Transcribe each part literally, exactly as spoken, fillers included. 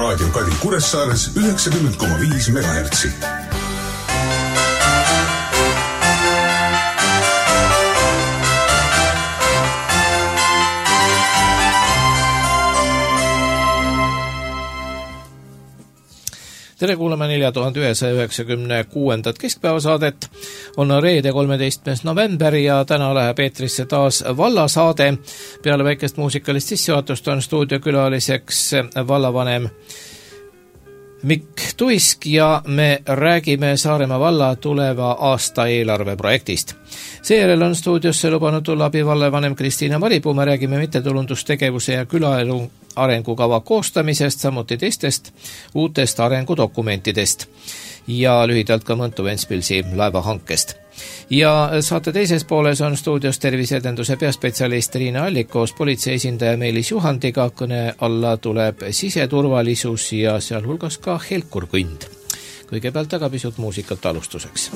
Raadio Kadi Kuressaares üheksakümmend koma viis megahertsi. Tere kuulema nelja tuhande ühesaja üheksakümne kuuendat keskpäevasaadet. On reede kolmeteistkümnes november ja täna läheb eetrisse taas vallasaade. Peale väikest muusikalist sissejuhatust on stuudiokülaliseks vallavanem Mikk Tuisk ja me räägime Saaremaa valla tuleva aasta eelarve projektist. Seejärel on stuudiosse lubanud tulla abivallavanem Kristiina Maripuu. Me räägime mittetulundustegevuse ja külaelu arengukava koostamisest, samuti teistest uutest arengudokumentidest ja lühidalt ka Mõntu-Ventspilsi laevahankest. Ja saate teises pooles on stuudios terviseedenduse peaspetsialist Riina Allik koos politsei esindaja Meelis Juhandiga. Kõne alla tuleb siseturvalisus ja sealhulgas ka helkurkünd. Kõigepealt aga pisut muusikat alustuseks.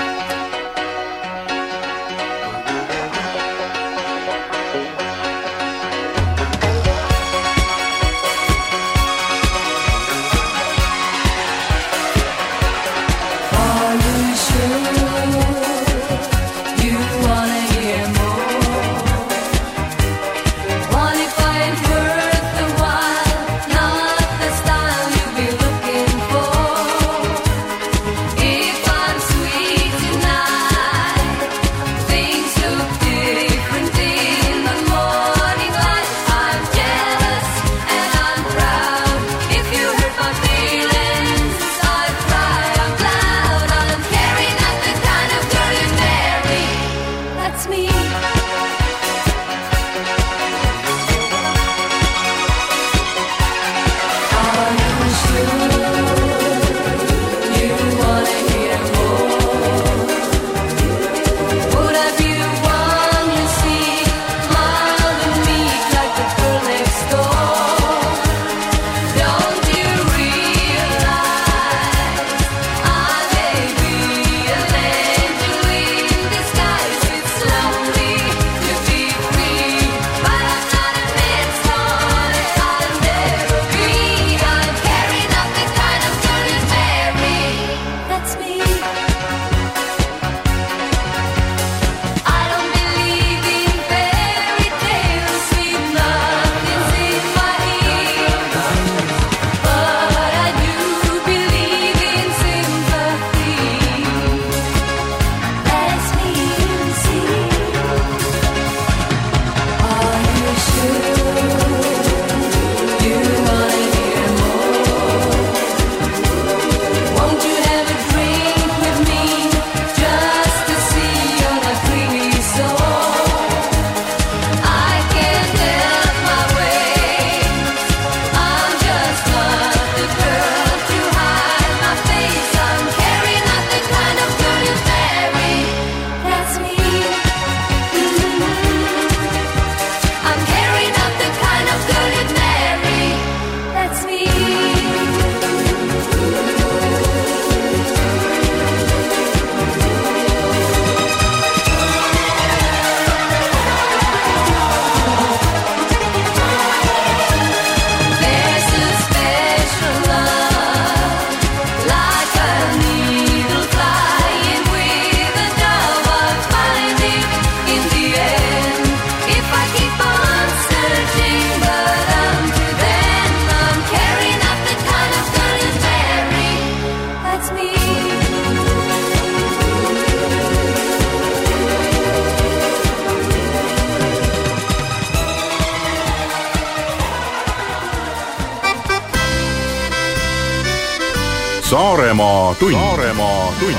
Saaremaa tund. Saaremaa tund.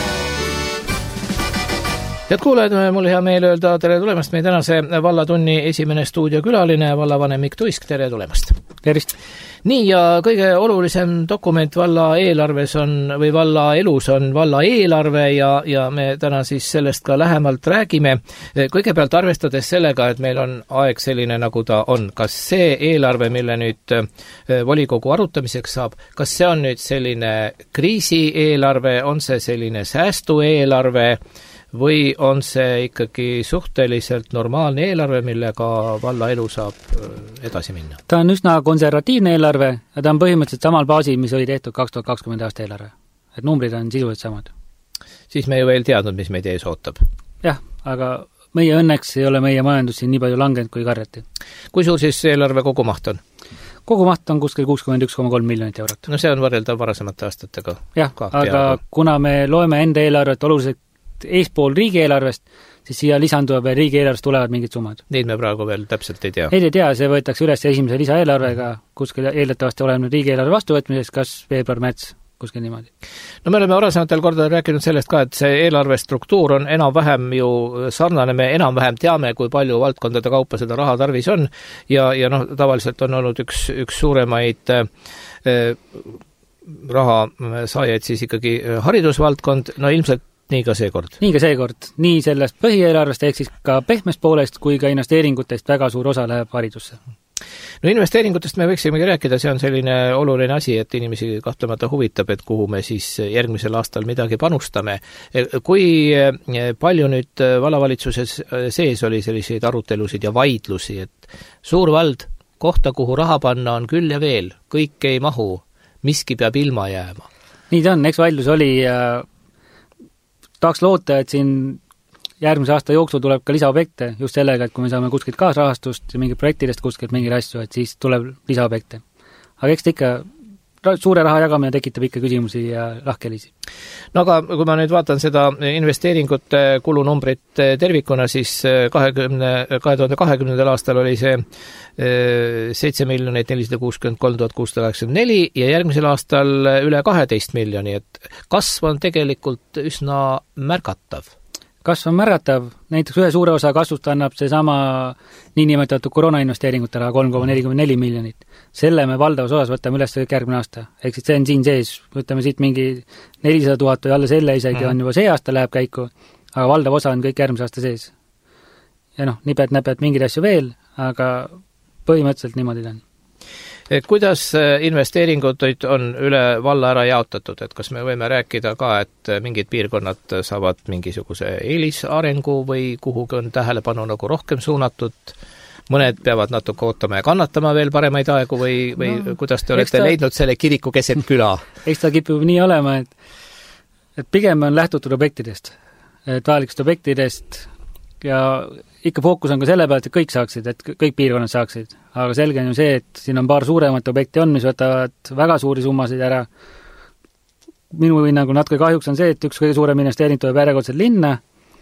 Head kuulajad, mul hea meel öelda tere tulemast meie tänase vallatunni esimene stuudiokülaline, vallavanem Mikk Tuisk, tere tulemast. Tervist. Nii, ja kõige olulisem dokument valla eelarves on, või valla elus on valla eelarve ja, ja me täna siis sellest ka lähemalt räägime. Kõigepealt arvestades sellega, et meil on aeg selline, nagu ta on. Kas see eelarve, mille nüüd volikogu arutamiseks saab, kas see on nüüd selline kriisi eelarve, on see selline säästu eelarve või on see ikkagi suhteliselt normaalne eelarve, millega valla elu saab edasi minna? Ta on üsna konservatiivne eelarve ja ta on põhimõtteliselt samal baasil, mis oli tehtud kaks tuhat kakskümmend aasta eelarve. Et numbrid on sisuliselt samad. Siis me ju veel teadnud, mis meid ees ootab. Jah, aga meie õnneks ei ole meie majandus siin nii palju langenud kui karjati. Kui suur siis eelarve kogumaht on? Kogumaht on kuskil kuuskümmend üks koma kolm miljonit eurot. No see on võrreldav varasemate aastatega. Jah, aga peaaegu. Kuna me loeme enda eelarvet oluliselt eespool riigieelarvest, siis siia lisanduva veel riigieelarvest tulevad mingid summad. Neid me praegu veel täpselt ei tea. Ei ei tea, see võetakse üles esimese lisaeelarvega, kuskil eeldatavasti oleme riigieelarve vastuvõtmiseks, kas veebruar-märts, kuskil niimoodi. No me oleme varasematel kordadel rääkinud sellest ka, et see eelarve struktuur on enam-vähem ju sarnane, me enam-vähem teame, kui palju valdkondade kaupa seda raha tarvis on ja, ja noh, tavaliselt on olnud üks, üks suuremaid eh, raha saajaid siis ikkagi haridusvaldkond, no ilmselt nii ka seekord. Nii ka seekord. Nii sellest põhieelarvest ehk siis ka pehmest poolest kui ka investeeringutest väga suur osa läheb haridusse. No investeeringutest me võiksimegi rääkida, see on selline oluline asi, et inimesi kahtlemata huvitab, et kuhu me siis järgmisel aastal midagi panustame. Kui palju nüüd vallavalitsuses sees oli selliseid arutelusid ja vaidlusi, et suur vald, kohta, kuhu raha panna on küll ja veel, kõik ei mahu, miski peab ilma jääma? Nii ta on, eks vaidlus oli ja tahaks loota, et siin järgmise aasta jooksul tuleb ka lisaobjekte just sellega, et kui me saame kuskilt kaasrahastust ja mingid projektidest kuskilt mingi asju, et siis tuleb lisaobjekte. Aga eks ta ikka suure raha jagamine tekitab ikka küsimusi ja lahkelisi. No aga kui ma nüüd vaatan seda investeeringute kulunumbrit tervikuna, siis kahekümne, kahe tuhande kahekümnendal aastal oli see seitse miljonit nelisada kuuskümmend kolm tuhat kuussada kaheksakümmend neli ja järgmisel aastal üle kaheteist miljoni, et kasv on tegelikult üsna märgatav. Kasv on märgatav, näiteks ühe suure osa kasvust annab see sama niinimetatud koroonainvesteeringute raha kolm koma nelikümmend neli miljonit. Selle me valdavas osas võtame üles kõik järgmine aasta. Ehk siis see on siin sees, võtame siit mingi nelisada tuhat või alla selle isegi mm. on juba see aasta läheb käiku, aga valdav osa on kõik järgmise aasta sees. Ja noh, nipet-näpet mingid asju veel, aga põhimõtteliselt niimoodi ta on. Kuidas investeeringud on üle valla ära jaotatud, et kas me võime rääkida ka, et mingid piirkonnad saavad mingisuguse eelisarengu või kuhugi on tähelepanu nagu rohkem suunatud, mõned peavad natuke ootama ja kannatama veel paremaid aegu või, või no, kuidas te olete ta, leidnud selle kiriku keset küla? Eks ta kipub nii olema, et, et pigem on lähtutud objektidest, et vajalikest objektidest ja ikka fookus on ka selle pealt, et kõik saaksid, et kõik piirkonnad saaksid. Aga selge on ju see, et siin on paar suuremat objekti on, mis võtavad väga suuri summasid ära. Minu hinnangul natuke kahjuks on see, et üks kõige suurem investeering tuleb järjekordselt linna,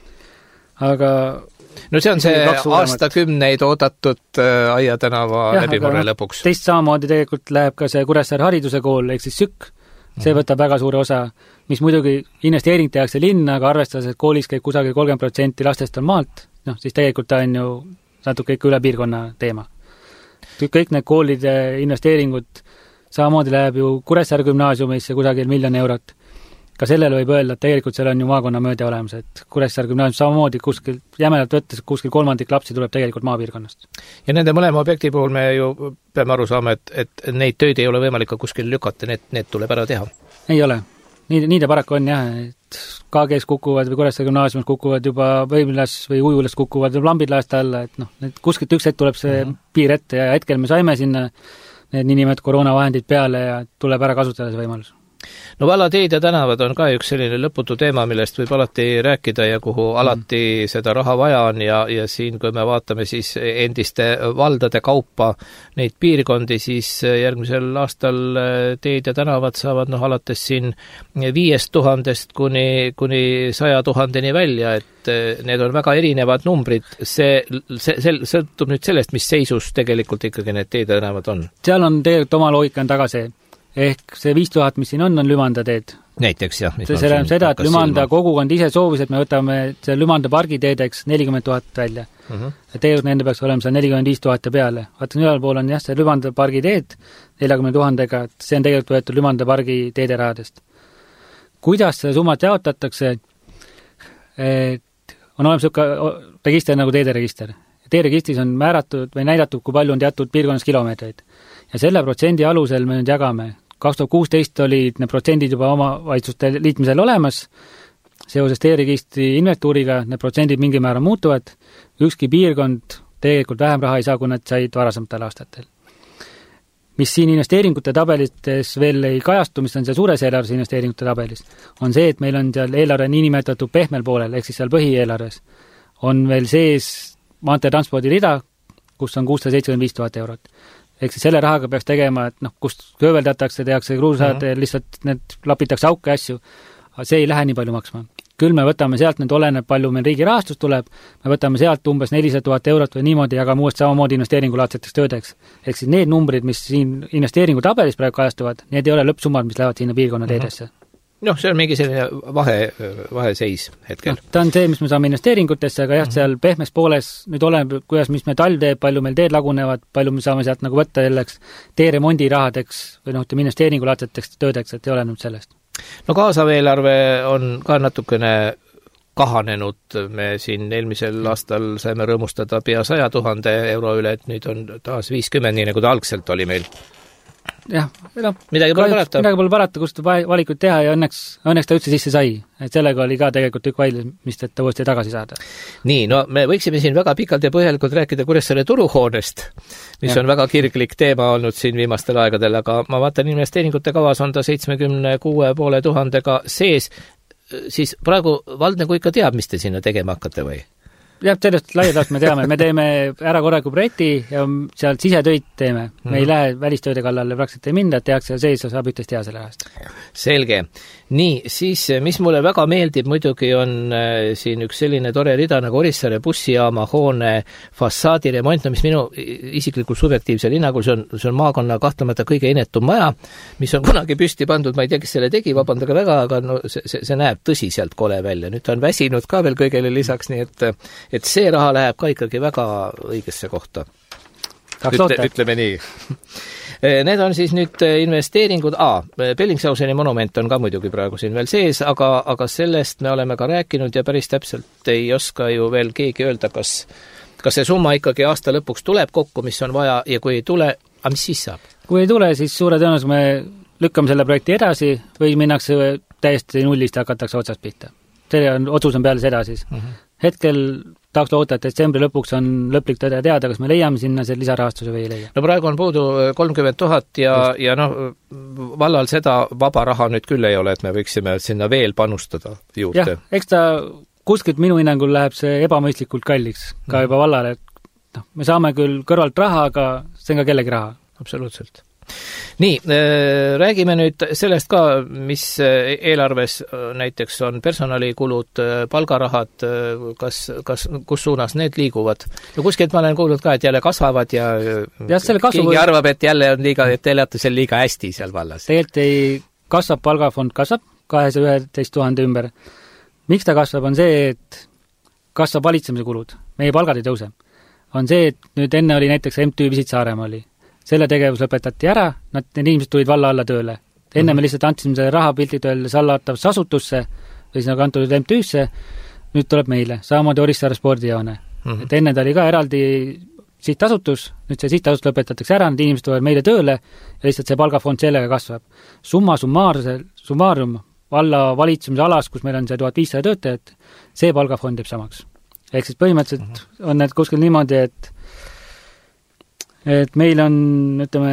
aga no see on see aastakümneid oodatud äh, Aia tänava läbimurre lõpuks. Teist samamoodi tegelikult läheb ka see Kuressaare hariduse kool, ehk siis sükk. See võtab väga suure osa, mis muidugi investeering tehakse linna, aga arvestades, et koolis käib kusagil kolmkümmend protsenti lastest on maalt, noh, siis tegelikult ta on ju natuke ikka üle piirkonna teema. Kõik need koolide investeeringud samamoodi läheb ju Kuressaare gümnaasiumisse kusagil miljon eurot. Ka sellele võib öelda, et tegelikult seal on ju maakonna mööda olemas, et Kuressaare gümnaasium samamoodi kuskil, jämelalt võttes kuskil kolmandik lapsi tuleb tegelikult maapiirkonnast. Ja nende mõlema objekti puhul me ju peame aru saama, et, et neid tööd ei ole võimalik ka kuskil lükata, need, need tuleb ära teha. Ei ole. Nii, nii ta paraku on jah, et K G-s kukuvad või Kuressaare gümnaasiumis kukuvad juba võimlas või ujulas kukuvad või lambid laest alla, et noh, need kuskilt üks hetk tuleb see mm -hmm. piir ette ja hetkel me saime sinna need niinimetud koroonavahendid peale ja tuleb ära kasutada see võimalus. No vallateed ja tänavad on ka üks selline lõputu teema, millest võib alati rääkida ja kuhu alati mm. seda raha vaja on ja, ja siin, kui me vaatame siis endiste valdade kaupa neid piirkondi, siis järgmisel aastal teed ja tänavad saavad noh alates siin viiest tuhandest kuni, kuni saja tuhandeni välja, et need on väga erinevad numbrid. See, see, see sõltub nüüd sellest, mis seisus tegelikult ikkagi need teed ja tänavad on. Seal on tegelikult oma loogika on taga see. Ehk see viis tuhat, mis siin on, on Lümanda teed. Näiteks, jah. See on seda, et Lümanda kogukond ise soovis, et me võtame see Lümanda pargiteedeks nelikümmend tuhat välja. Uh -huh. Ja tegelikult nende peaks olema seal nelikümmend viis tuhat ja peale. Vaata, ühel pool on jah, see Lümanda pargiteed neljakümne tuhandega, et see on tegelikult võetud Lümanda pargi teede rahadest. Kuidas seda summat jaotatakse? Et on olemas selline register nagu teederegister. Teeregistris on määratud või näidatud, kui palju on teatud piirkonnas kilomeetreid. Ja selle protsendi alusel me nüüd jagame. kaks tuhat kuusteist olid need protsendid juba oma valitsuste liitmisel olemas. seoses teeregistri inventuuriga need protsendid mingi määra muutuvad, ükski piirkond tegelikult vähem raha ei saa, kui nad said varasematel aastatel. Mis siin investeeringute tabelites veel ei kajastu, mis on seal suures eelarves investeeringute tabelis, on see, et meil on seal eelarve niinimetatud pehmel poolel, ehk siis seal põhieelarves, on veel sees maanteetranspordi rida, kus on kuussada seitsekümmend viis tuhat eurot. Ehk siis selle rahaga peaks tegema, et noh, kust kööveldatakse, tehakse kruusad, mm-hmm. lihtsalt need lapitakse auke asju, aga see ei lähe nii palju maksma. Küll me võtame sealt, nüüd oleneb, palju meil riigi rahastus tuleb, me võtame sealt umbes nelisada tuhat eurot või niimoodi, aga muuest samamoodi investeeringulaadseteks töödeks. Ehk siis need numbrid, mis siin investeeringu tabelis praegu kajastuvad, need ei ole lõppsummad, mis lähevad sinna piirkonna teedesse. Noh, see on mingi selline vahe, vaheseis hetkel. No, ta on see, mis me saame investeeringutesse, aga jah, seal pehmes pooles nüüd oleneb, kuidas, mis me talv teeb, palju meil teed lagunevad, palju me saame sealt nagu võtta jälleks teeremondi rahadeks või noh, ütleme investeeringulaadseteks töödeks, et ei ole nüüd sellest. No kaasav eelarve on ka natukene kahanenud, me siin eelmisel aastal saime rõõmustada pea saja tuhande euro üle, et nüüd on taas viiskümmend, nii nagu ta algselt oli meil. Jah, no, midagi pole parata. Midagi pole parata, kust valikuid teha ja õnneks, õnneks ta üldse sisse sai. Et sellega oli ka tegelikult tükk vaidlus, mis ta uuesti tagasi saada. Nii, no me võiksime siin väga pikalt ja põhjalikult rääkida Kuressaare turuhoonest, mis ja. on väga kirglik teema olnud siin viimastel aegadel, aga ma vaatan investeeringute kavas on ta seitsmekümne kuue poole tuhandega sees, siis praegu vald nagu ikka teab, mis te sinna tegema hakkate või? Jah, sellest laiadast me teame, me teeme ära korraku projekti ja sealt sisetöid teeme. Me mm-hmm. ei lähe välistööde kallale, praktiliselt ei minda, et tehakse ja sees saab ühtest hea selle rahast. Selge. Nii, siis mis mulle väga meeldib muidugi on äh, siin üks selline tore rida nagu Orissaare bussijaama hoone fassaadi remont, no mis minu isiklikul subjektiivsel hinnangul, see on, see on maakonna kahtlemata kõige inetum maja, mis on kunagi püsti pandud, ma ei tea, kes selle tegi, vabandage väga, aga no, see, see, see näeb tõsiselt kole välja. Nüüd ta on väsinud ka veel kõigele lisaks, nii et et see raha läheb ka ikkagi väga õigesse kohta. Ütle, ütleme nii. Need on siis nüüd investeeringud, A, Bellingsauseni monument on ka muidugi praegu siin veel sees, aga, aga sellest me oleme ka rääkinud ja päris täpselt ei oska ju veel keegi öelda, kas, kas see summa ikkagi aasta lõpuks tuleb kokku, mis on vaja ja kui ei tule, aga mis siis saab? Kui ei tule, siis suure tõenäosus me lükkame selle projekti edasi või minnakse täiesti nullist ja hakatakse otsast pihta. See on, otsus on peale seda siis. Mm-hmm. Hetkel tahaks loota, et detsembri lõpuks on lõplik tõde teada, kas me leiame sinna see lisarahastuse või ei leia. No praegu on puudu kolmkümmend tuhat ja, ja noh, vallal seda vaba raha nüüd küll ei ole, et me võiksime sinna veel panustada juurde. Jah, eks ta kuskilt minu hinnangul läheb see ebamõistlikult kalliks ka juba vallale, et noh, me saame küll kõrvalt raha, aga see on ka kellegi raha. Absoluutselt. Nii, räägime nüüd sellest ka, mis eelarves näiteks on personalikulud, palgarahad, kas, kas, kus suunas need liiguvad? No kuskilt ma olen kuulnud ka, et jälle kasvavad ja, ja keegi või... arvab, et jälle on liiga, et te elate seal liiga hästi seal vallas. Tegelikult ei kasvab, palgafond kasvab kahesaja üheteist tuhande ümber. Miks ta kasvab, on see, et kasvab valitsemise kulud. Meie palgad ei tõuse. On see, et nüüd enne oli näiteks M T Visit Saaremaa oli. Selle tegevus lõpetati ära, nad, need inimesed tulid valla alla tööle. Enne mm-hmm. me lihtsalt andsime selle raha pilti tööle sallatavasse asutusse või sinna kantud M T Üsse, nüüd tuleb meile, samamoodi Orissaare spordijoone. Mm-hmm. Et enne ta oli ka eraldi sihtasutus, nüüd see sihtasutus lõpetatakse ära, need inimesed tulevad meile tööle ja lihtsalt see palgafond sellega kasvab. Summa summaarse, summaarum valla valitsemise alas, kus meil on see tuhat viissada töötajat, see palgafond jääb samaks. Ehk siis põhimõtteliselt mm-hmm. on need kuskil niimoodi, et et meil on, ütleme,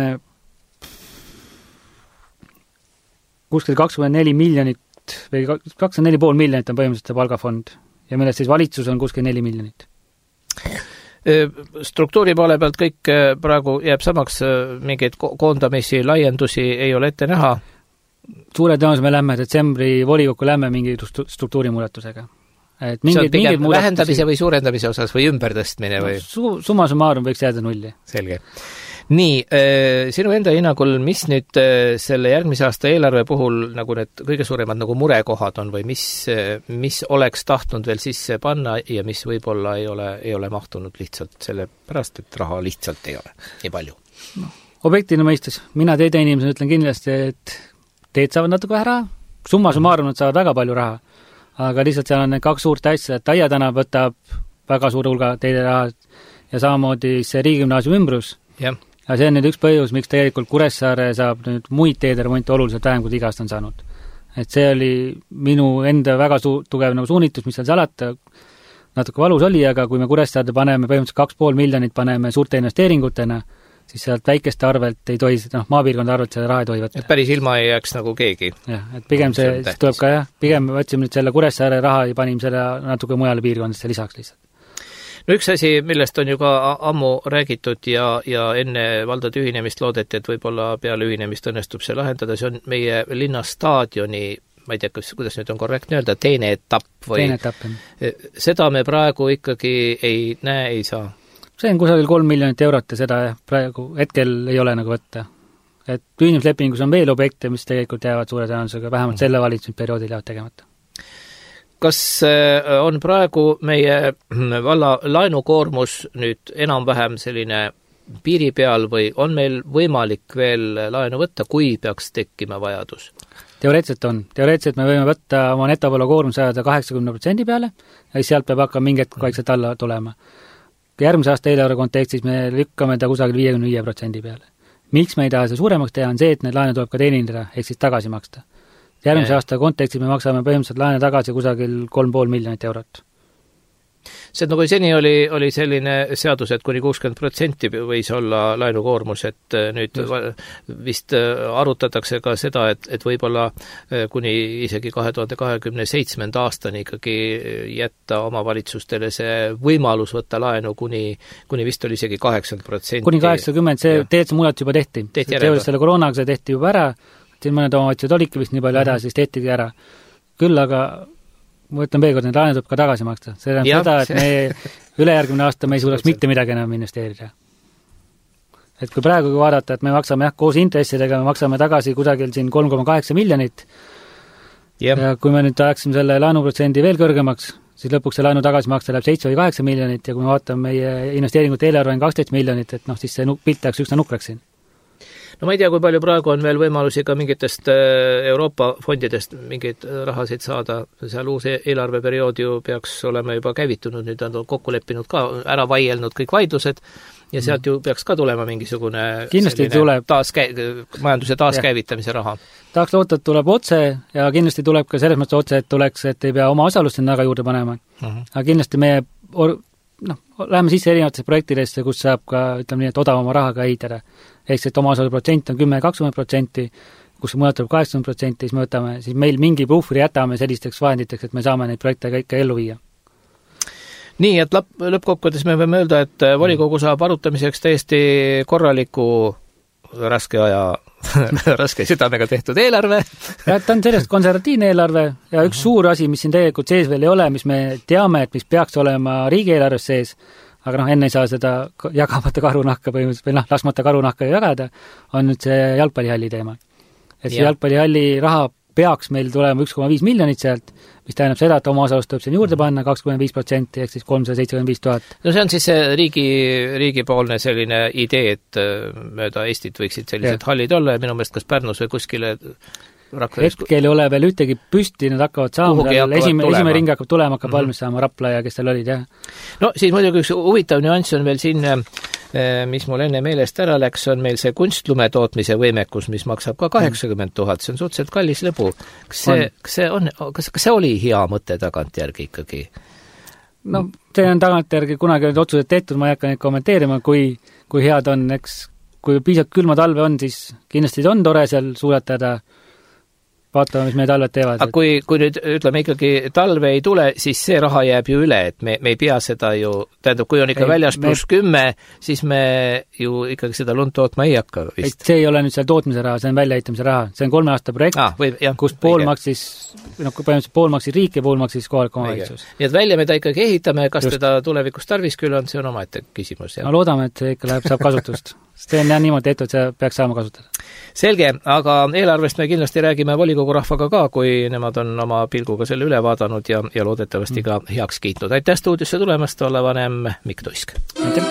kuskil kakskümmend neli miljonit või kakskümmend neli pool miljonit on põhimõtteliselt see palgafond ja millest siis valitsus on kuskil neli miljonit. Struktuuri poole pealt kõik praegu jääb samaks, mingeid koondamisi, laiendusi ei ole ette näha? Suure tõenäosus me lähme detsembri volikokku lähme mingi struktuurimuudatusega. Et mingid, see on pigem vähendamise või suurendamise osas või ümberdõstmine või? Su, summa summarum võiks jääda nulli. Selge. Nii, sinu enda hinnangul, mis nüüd selle järgmise aasta eelarve puhul nagu need kõige suuremad nagu murekohad on või mis, mis oleks tahtnud veel sisse panna ja mis võib-olla ei ole, ei ole mahtunud lihtsalt selle pärast, et raha lihtsalt ei ole nii palju? No, objektina mõistes, mina teede inimesena ütlen kindlasti, et teed saavad natuke vähe raha, summa summarum nad saavad väga palju raha, aga lihtsalt seal on need kaks suurt asja, et Aia tänav võtab väga suure hulga teide raha ja samamoodi see riigigümnaasiumi ümbrus. Yeah. Ja see on nüüd üks põhjus, miks tegelikult Kuressaare saab nüüd muid teede remonti oluliselt vähem, kui iga aasta on saanud. et see oli minu enda väga su- tugev nagu suunitus, mis seal salata, natuke valus oli, aga kui me Kuressaarde paneme põhimõtteliselt kaks pool miljonit paneme suurte investeeringutena, siis sealt väikeste arvelt ei tohi, noh, maapiirkonda arvelt seda raha ei tohi võtta. Et päris ilma ei jääks nagu keegi. jah, et pigem see, see tuleb ka jah, pigem võtsime nüüd selle Kuressaare raha ja panime selle natuke mujale piirkondadesse lisaks lihtsalt. No üks asi, millest on ju ka ammu räägitud ja, ja enne valdade ühinemist loodeti, et võib-olla peale ühinemist õnnestub see lahendada, see on meie linnastaadioni, ma ei tea, kas, kuidas nüüd on korrektne öelda, teine etapp või teine etapp. Seda me praegu ikkagi ei näe, ei saa. See on kusagil kolm miljonit eurot ja seda praegu hetkel ei ole nagu võtta. Et ühinemislepingus on veel objekte, mis tegelikult jäävad suure tõenäosusega, vähemalt selle valitsusperioodil jäävad tegemata. Kas on praegu meie valla laenukoormus nüüd enam-vähem selline piiri peal või on meil võimalik veel laenu võtta, kui peaks tekkima vajadus? Teoreetselt on. Teoreetselt me võime võtta oma netopõllu koormus ajada kaheksakümne protsendi peale ja sealt peab hakkama mingit vaikselt alla tulema. Järgmise aasta eelarve kontekstis me lükkame ta kusagil viiekümne viie protsendi peale. Miks me ei taha see suuremaks teha, on see, et need laene tuleb ka teenindada, ehk siis tagasi maksta. Järgmise aasta kontekstis me maksame põhimõtteliselt laene tagasi kusagil kolm pool miljonit eurot. See nagu seni oli, oli selline seadus, et kuni kuuskümmend protsenti võis olla laenukoormus, et nüüd Just. vist arutatakse ka seda, et, et võib-olla kuni isegi kahe tuhande kahekümne seitsmenda aastani ikkagi jätta omavalitsustele see võimalus võtta laenu kuni, kuni vist oli isegi kaheksakümmend protsenti. Kuni kaheksakümmend, see tegelikult muudatus juba tehti. tehti see oli selle koroonaga, see tehti juba ära, siin mõned omavalitsused olidki vist nii palju häda, siis tehtigi ära. Küll aga ma ütlen veel kord, need laenud tuleb ka tagasi maksta. See on seda, et me ülejärgmine aasta me ei suudaks mitte midagi enam investeerida. Et kui praegu kui vaadata, et me maksame jah, koos intressidega, me maksame tagasi kusagil siin kolm koma kaheksa miljonit yep. ja kui me nüüd tahaksime selle laenuprotsendi veel kõrgemaks, siis lõpuks see laenu tagasi maksta läheb seitse või kaheksa miljonit ja kui me vaatame meie investeeringute eelarve on kaksteist miljonit, et noh, siis see pilt läheks üksna nukraks siin. No ma ei tea, kui palju praegu on veel võimalusi ka mingitest Euroopa fondidest mingeid rahasid saada, seal uus eelarveperiood ju peaks olema juba käivitunud, nüüd on kokku leppinud ka, ära vaielnud kõik vaidlused ja sealt ju peaks ka tulema mingisugune kindlasti tuleb taaskäi- majanduse taaskäivitamise raha. Tahaks loota, et tuleb otse ja kindlasti tuleb ka selles mõttes otse, et tuleks, et ei pea oma osalust sinna taga juurde panema. Uh-huh. Aga kindlasti meie or- noh, läheme sisse erinevatesse projektidesse, kus saab ka, ütleme nii, et odavama rahaga ehitada. Ehk see, et oma osaluse protsent on kümme kakskümmend protsenti, kus mujalt tuleb kaheksakümmend protsenti, siis me võtame, siis meil mingi puhvri jätame sellisteks vahenditeks, et me saame neid projekte ka ikka ellu viia. Nii, et lõpp, lõppkokkuvõttes me võime öelda, et volikogu saab arutamiseks täiesti korraliku raske aja, raske südamega tehtud eelarve. ja ta on sellest konservatiivne eelarve ja üks suur asi, mis siin tegelikult sees veel ei ole, mis me teame, et mis peaks olema riigieelarves sees, aga noh, enne ei saa seda jagamata karunahka põhimõtteliselt, või noh, laskmata karunahka jagada, on nüüd see jalgpallihalli teema. Et see ja. jalgpallihalli raha peaks meil tulema üks koma viis miljonit sealt, mis tähendab seda, et oma osalust tuleb siin juurde panna kakskümmend viis protsenti, ehk siis kolmsada seitsekümmend viis tuhat. No see on siis riigi, riigipoolne selline idee, et mööda Eestit võiksid sellised ja. hallid olla ja minu meelest kas Pärnus või kuskile hetkel ei ole veel ühtegi püsti, nad hakkavad saama, esime, esimene ring hakkab tulema, hakkab mm-hmm. valmis saama Rapla ja kes seal olid, jah. No siis muidugi üks huvitav nüanss on veel siin, mis mul enne meelest ära läks, on meil see kunstlume tootmise võimekus, mis maksab ka kaheksakümmend tuhat, see on suhteliselt kallis lõbu. Kas see, kas see, on, kas, kas see oli hea mõte tagantjärgi ikkagi? No, see on tagantjärgi kunagi need otsused tehtud, ma ei hakka neid kommenteerima, kui, kui head on, eks, kui piisavalt külma talve on, siis kindlasti on tore seal suuletada, vaatame, mis meie talved teevad. Aga kui, kui nüüd ütleme ikkagi talve ei tule, siis see raha jääb ju üle, et me, me ei pea seda ju, tähendab, kui on ikka ei, väljas pluss me... kümme, siis me ju ikkagi seda lund tootma ei hakka vist. Et see ei ole nüüd seal tootmise raha, see on väljaehitamise raha. See on kolme aasta projekt, ah, või, jah, kus pool maksis, noh, põhimõtteliselt pool maksis riik ja pool maksis kohalik omavalitsus. Nii et välja me ta ikkagi ehitame, kas Just. teda tulevikus tarvis küll on, see on omaette küsimus. No loodame, et see ikka läheb, saab kasutust. See on jah niimoodi tehtud, see peaks saama kasutada. Selge, aga eelarvest me kindlasti räägime volikogu rahvaga ka, kui nemad on oma pilguga selle üle vaadanud ja, ja loodetavasti mm. ka heaks kiitnud. Aitäh stuudiosse tulemast, vallavanem Mikk Tuisk. Aitäh!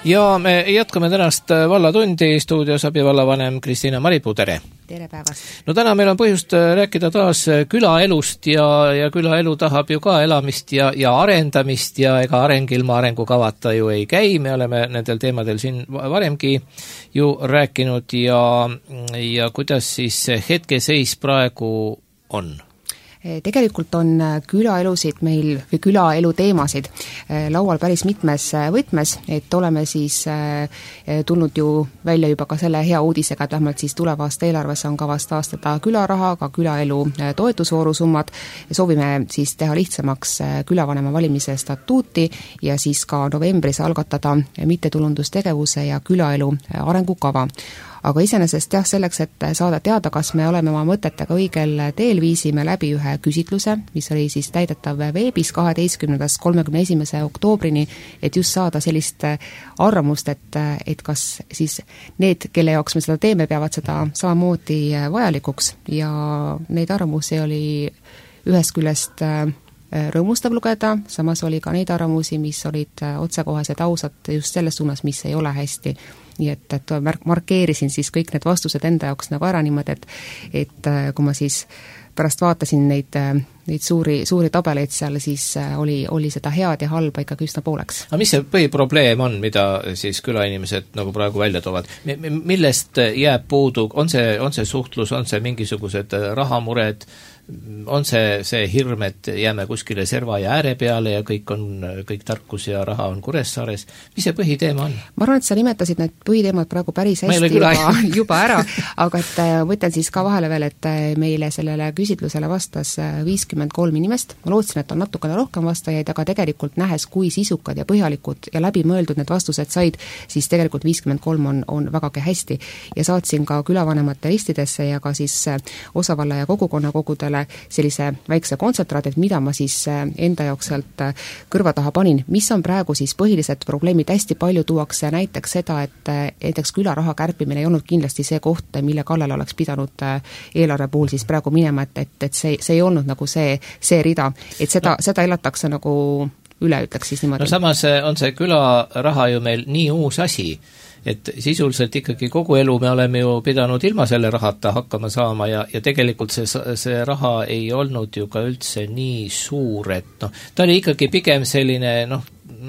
Ja me jätkame tänast vallatundi, stuudios abivallavanem Kristiina Maripuu, tere! Tere päevast! No täna meil on põhjust rääkida taas külaelust ja, ja külaelu tahab ju ka elamist ja, ja arendamist ja ega areng ilma arengukavata ju ei käi, me oleme nendel teemadel siin varemgi ju rääkinud ja, ja kuidas siis hetkeseis praegu on? Tegelikult on külaelusid meil või külaelu teemasid laual päris mitmes võtmes, et oleme siis tulnud ju välja juba ka selle hea uudisega, et vähemalt siis tuleva aasta eelarves on kavas taastada külaraha, ka külaelu toetusvoorusummad. Soovime siis teha lihtsamaks külavanema valimise statuuti ja siis ka novembris algatada mittetulundustegevuse ja külaelu arengukava. Aga iseenesest jah, selleks, et saada teada, kas me oleme oma mõtetega õigel teel, viisime läbi ühe küsitluse, mis oli siis täidetav veebis kaheteistkümnendast kolmekümne esimese oktoobrini, et just saada sellist arvamust, et, et kas siis need, kelle jaoks me seda teeme, peavad seda samamoodi vajalikuks ja neid arvamusi oli ühest küljest rõõmustav lugeda, samas oli ka neid arvamusi, mis olid otsekohesed ausad just selles suunas, mis ei ole hästi. Nii et, et markeerisin siis kõik need vastused enda jaoks nagu ära niimoodi, et, et kui ma siis pärast vaatasin neid, neid suuri, suuri tabeleid seal, siis oli, oli seda head ja halba ikkagi üsna pooleks. Aga mis see põhiprobleem on, mida siis külainimesed nagu praegu välja toovad? Millest jääb puudu? On see, on see suhtlus, on see mingisugused rahamured, on see, see hirm, et jääme kuskile serva ja ääre peale ja kõik on, kõik tarkus ja raha on Kuressaares. Mis see põhiteema on? Ma arvan, et sa nimetasid need põhiteemad praegu päris hästi juba, juba ära, aga et võtan siis ka vahele veel, et meile sellele küsitlusele vastas viiskümmend kolm inimest. Ma lootsin, et on natukene rohkem vastajaid, aga tegelikult nähes, kui sisukad ja põhjalikud ja läbimõeldud need vastused said, siis tegelikult viiskümmend kolm on, on vägagi hästi. Ja saatsin ka külavanemate listidesse ja ka siis osavalla ja kogukonna kogudele sellise väikse kontsentraat, et mida ma siis enda jaoks sealt kõrva taha panin. Mis on praegu siis põhilised probleemid? Hästi palju tuuakse näiteks seda, et näiteks külaraha kärpimine ei olnud kindlasti see koht, mille kallal oleks pidanud eelarve puhul siis praegu minema, et, et, et see, see ei olnud nagu see, see rida. Et seda, no. seda elatakse nagu üle, ütleks siis niimoodi. No samas on see külaraha ju meil nii uus asi, et sisuliselt ikkagi kogu elu me oleme ju pidanud ilma selle rahata hakkama saama ja, ja tegelikult see, see raha ei olnud ju ka üldse nii suur, et noh, ta oli ikkagi pigem selline noh,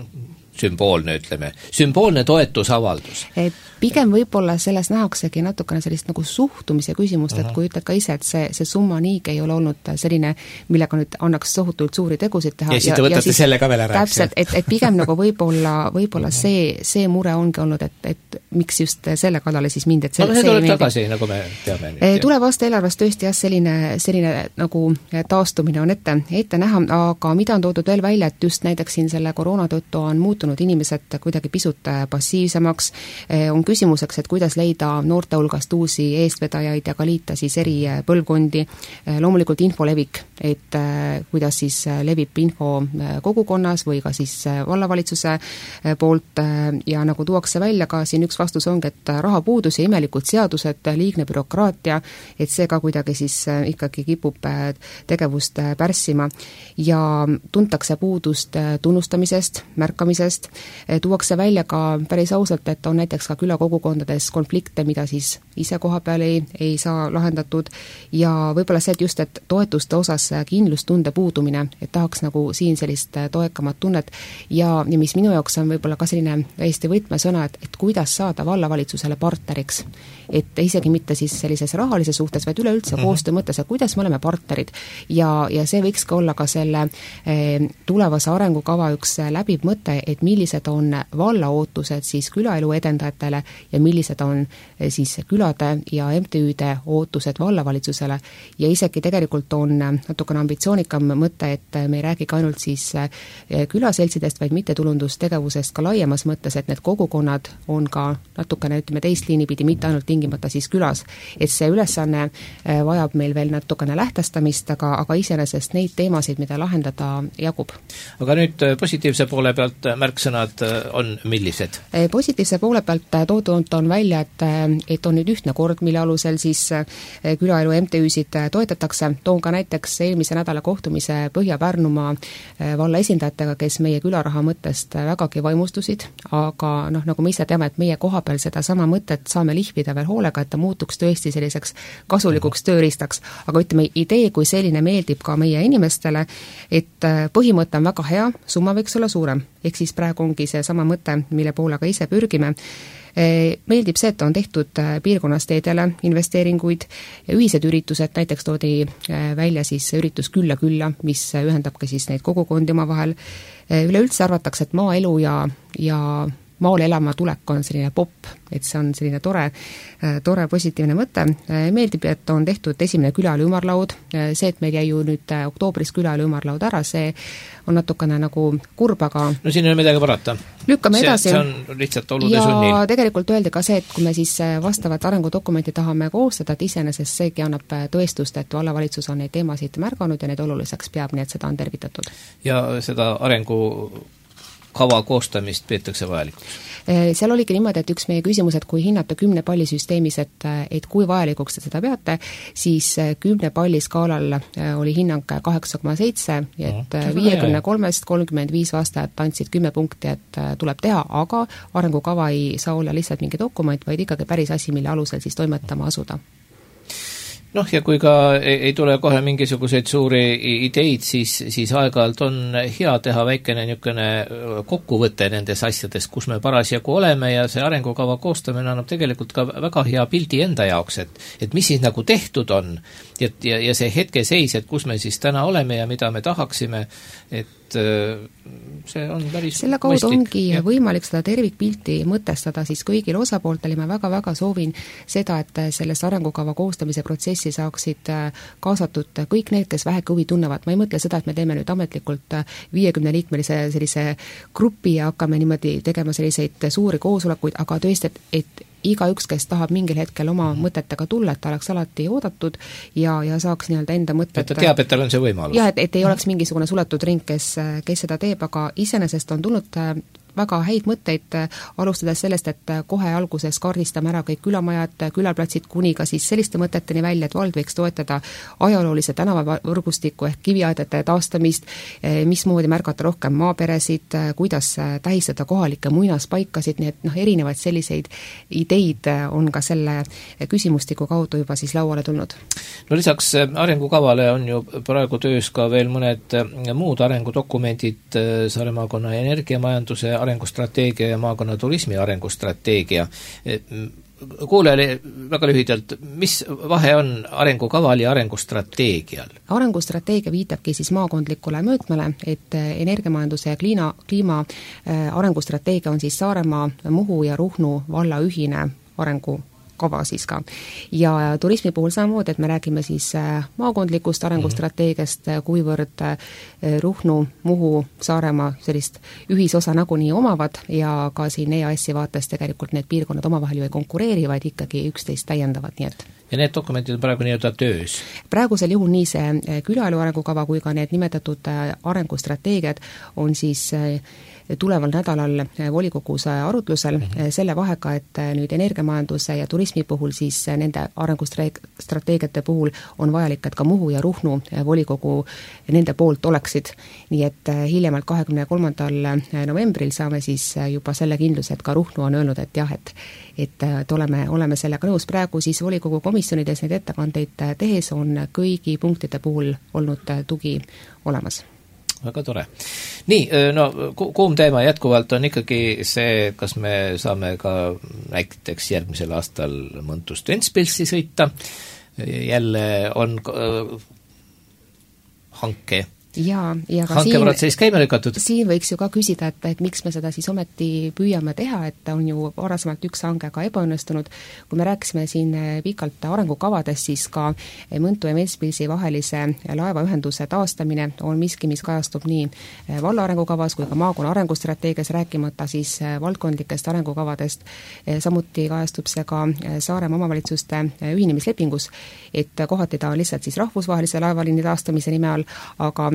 sümboolne, ütleme, sümboolne toetusavaldus. Pigem võib-olla selles nähaksegi natukene sellist nagu suhtumise küsimust, et kui ütled ka ise, et see, see summa niigi ei ole olnud selline, millega nüüd annaks sohutult suuri tegusid teha. Ja siis te võtate selle ka veel ära. Täpselt, et, et pigem nagu võib-olla, võib-olla see, see mure ongi olnud, et, et miks just selle kallale siis mind, et see, no, see tuleb tagasi, nagu me teame. Tuleb aasta eelarvest tõesti jah, selline, selline nagu taastumine on ette, ette näha, aga mida on toodud veel välja, et just näiteks siin selle koroona tõttu on muutunud inimesed kuidagi pisut passiivsemaks, on küsimuseks, et kuidas leida noorte hulgast uusi eestvedajaid ja ka liita siis eri põlvkondi, loomulikult infolevik, et kuidas siis levib info kogukonnas või ka siis vallavalitsuse poolt ja nagu tuuakse välja ka siin üks vastus ongi, et rahapuudus ja imelikud seadused, liigne bürokraatia, et see ka kuidagi siis ikkagi kipub tegevust pärssima ja tuntakse puudust tunnustamisest, märkamisest, tuuakse välja ka päris ausalt, et on näiteks ka küla kogukondades konflikte, mida siis ise koha peal ei, ei saa lahendatud ja võib-olla see, et just, et toetuste osas kindlustunde puudumine, et tahaks nagu siin sellist toekamat tunnet ja, ja mis minu jaoks on võib-olla ka selline täiesti võtmesõna, et, et kuidas saada vallavalitsusele partneriks. Et isegi mitte siis sellises rahalises suhtes, vaid üleüldse mm-hmm. koostöö mõttes, et kuidas me oleme partnerid ja, ja see võiks ka olla ka selle eh, tulevase arengukava üks läbiv mõte, et millised on valla ootused siis külaelu edendajatele ja millised on siis külade ja M T Üde ootused vallavalitsusele ja isegi tegelikult on natukene ambitsioonikam mõte, et me ei räägi ka ainult siis külaseltsidest, vaid mittetulundustegevusest ka laiemas mõttes, et need kogukonnad on ka natukene, ütleme, teist liini pidi, mitte ainult tingimata siis külas. Et see ülesanne vajab meil veel natukene lähtestamist, aga, aga iseenesest neid teemasid, mida lahendada jagub. Aga nüüd positiivse poole pealt märk märksõnad on millised? Positiivse poole pealt toodud on välja, et, et on nüüd ühtne kord, mille alusel siis külaelu M T Ü-sid toetatakse. Toon ka näiteks eelmise nädala kohtumise Põhja-Pärnumaa valla esindajatega, kes meie külaraha mõttest vägagi vaimustusid, aga noh, nagu me ise teame, et meie koha peal seda sama mõtet saame lihvida veel hoolega, et ta muutuks tõesti selliseks kasulikuks tööriistaks. Aga ütleme, idee kui selline meeldib ka meie inimestele, et põhimõte on väga hea, summa võiks olla suurem. Ehk siis praegu ongi see sama mõte, mille poole ka ise pürgime. Meeldib see, et on tehtud piirkonnas teedele investeeringuid, ühised üritused, näiteks toodi välja siis üritus Külla külla, mis ühendab ka siis neid kogukondi oma vahel. Üleüldse arvatakse, et maaelu ja, ja maale elama tulek on selline popp, et see on selline tore, tore positiivne mõte. Meeldib, et on tehtud esimene külaelu ümarlaud. See, et meil jäi ju nüüd oktoobris külaelu ümarlaud ära, see on natukene nagu kurb, aga no siin ei ole midagi parata. Lükkame see, edasi. See on lihtsalt olude ja sunnil. Ja tegelikult öeldi ka see, et kui me siis vastavat arengudokumenti tahame koostada, et iseenesest seegi annab tõestust, et vallavalitsus on neid teemasid märganud ja neid oluliseks peab, nii et seda on tervitatud. Ja seda arengu kava koostamist peetakse vajalikuks? Seal oligi niimoodi, et üks meie küsimus, et kui hinnata kümne palli süsteemis, et, et kui vajalikuks te seda peate, siis kümne palli skaalal oli hinnang kaheksa koma seitse, et viiekümne kolmest kolmkümmend viis vastajat andsid kümme punkti, et tuleb teha, aga arengukava ei saa olla lihtsalt mingi dokument, vaid ikkagi päris asi, mille alusel siis toimetama asuda. Noh, ja kui ka ei tule kohe mingisuguseid suuri ideid, siis, siis aeg-ajalt on hea teha väikene niisugune kokkuvõte nendes asjades, kus me parasjagu oleme ja see arengukava koostamine annab tegelikult ka väga hea pildi enda jaoks, et, et mis siis nagu tehtud on ja, ja, ja see hetkeseis, et kus me siis täna oleme ja mida me tahaksime, et see on päris selle kaudu mõistlik. Ongi ja. Võimalik seda tervikpilti mõtestada siis kõigil osapooltel ja ma väga-väga soovin seda, et selles arengukava koostamise protsessi saaksid kaasatud kõik need, kes vähegi huvi tunnevad. Ma ei mõtle seda, et me teeme nüüd ametlikult viiekümne liikmelise sellise grupi ja hakkame niimoodi tegema selliseid suuri koosolekuid, aga tõesti, et, et igaüks, kes tahab mingil hetkel oma mõtetega tulla, et ta oleks alati oodatud ja, ja saaks nii-öelda enda mõtted... Et ta teab, et tal on see võimalus. Jah, et, et ei oleks mingisugune suletud ring, kes, kes seda teeb, aga iseenesest on tulnud väga häid mõtteid, alustades sellest, et kohe alguses kaardistame ära kõik külamajad, külaplatsid kuni ka siis selliste mõteteni välja, et vald võiks toetada ajaloolise tänavavõrgustiku ehk kiviaedade taastamist, mismoodi märgata rohkem maaperesid, kuidas tähistada kohalikke muinaspaikasid, nii et noh, erinevaid selliseid ideid on ka selle küsimustiku kaudu juba siis lauale tulnud. No lisaks arengukavale on ju praegu töös ka veel mõned muud arengudokumendid, Saare maakonna energiamajanduse arengustrateegia ja maakonna turismi arengustrateegia. Kuulele väga lühidalt, mis vahe on arengukaval ja arengustrateegial? Arengustrateegia viitabki siis maakondlikule mõõtmele, et energiamajanduse ja kliima, kliima arengustrateegia on siis Saaremaa, Muhu ja Ruhnu valla ühine arengu kava siis ka. Ja turismi puhul samamoodi, et me räägime siis maakondlikust arengustrateegiast, kuivõrd Ruhnu, Muhu, Saaremaa sellist ühisosa nagunii omavad ja ka siin E A S-i vaates tegelikult need piirkonnad omavahel ju ei konkureeri, vaid ikkagi üksteist täiendavad, nii et ja need dokumendid on praegu nii-öelda töös? Praegusel juhul nii see külaelu arengukava kui ka need nimetatud arengustrateegiad on siis tuleval nädalal volikogus arutlusel mm-hmm. selle vahega, et nüüd energiamajanduse ja turismi puhul siis nende arengustrateegiate puhul on vajalik, et ka Muhu ja Ruhnu volikogu nende poolt oleksid. Nii et hiljemalt kahekümne kolmandal novembril saame siis juba selle kindluse, et ka Ruhnu on öelnud, et jah, et, et, et oleme, oleme sellega nõus. Praegu siis volikogu komisjonides neid ettekandeid tehes on kõigi punktide puhul olnud tugi olemas. Väga tore. Nii, no kuum teema jätkuvalt on ikkagi see, kas me saame ka näiteks järgmisel aastal Mõntust Ventspilsi sõita. Jälle on hanke ja, ja ka hankeprotsess käima lükatud. Siin võiks ju ka küsida, et, et miks me seda siis ometi püüame teha, et on ju varasemalt üks hange ka ebaõnnestunud. Kui me rääkisime siin pikalt arengukavades, siis ka Mõntu ja Ventspilsi vahelise laevaühenduse taastamine on miski, mis kajastub nii valla arengukavas kui ka maakonna arengustrateegias, rääkimata siis valdkondlikest arengukavadest. Samuti kajastub see ka Saaremaa omavalitsuste ühinemislepingus, et kohati ta on lihtsalt siis rahvusvahelise laevaliini taastamise nime all, aga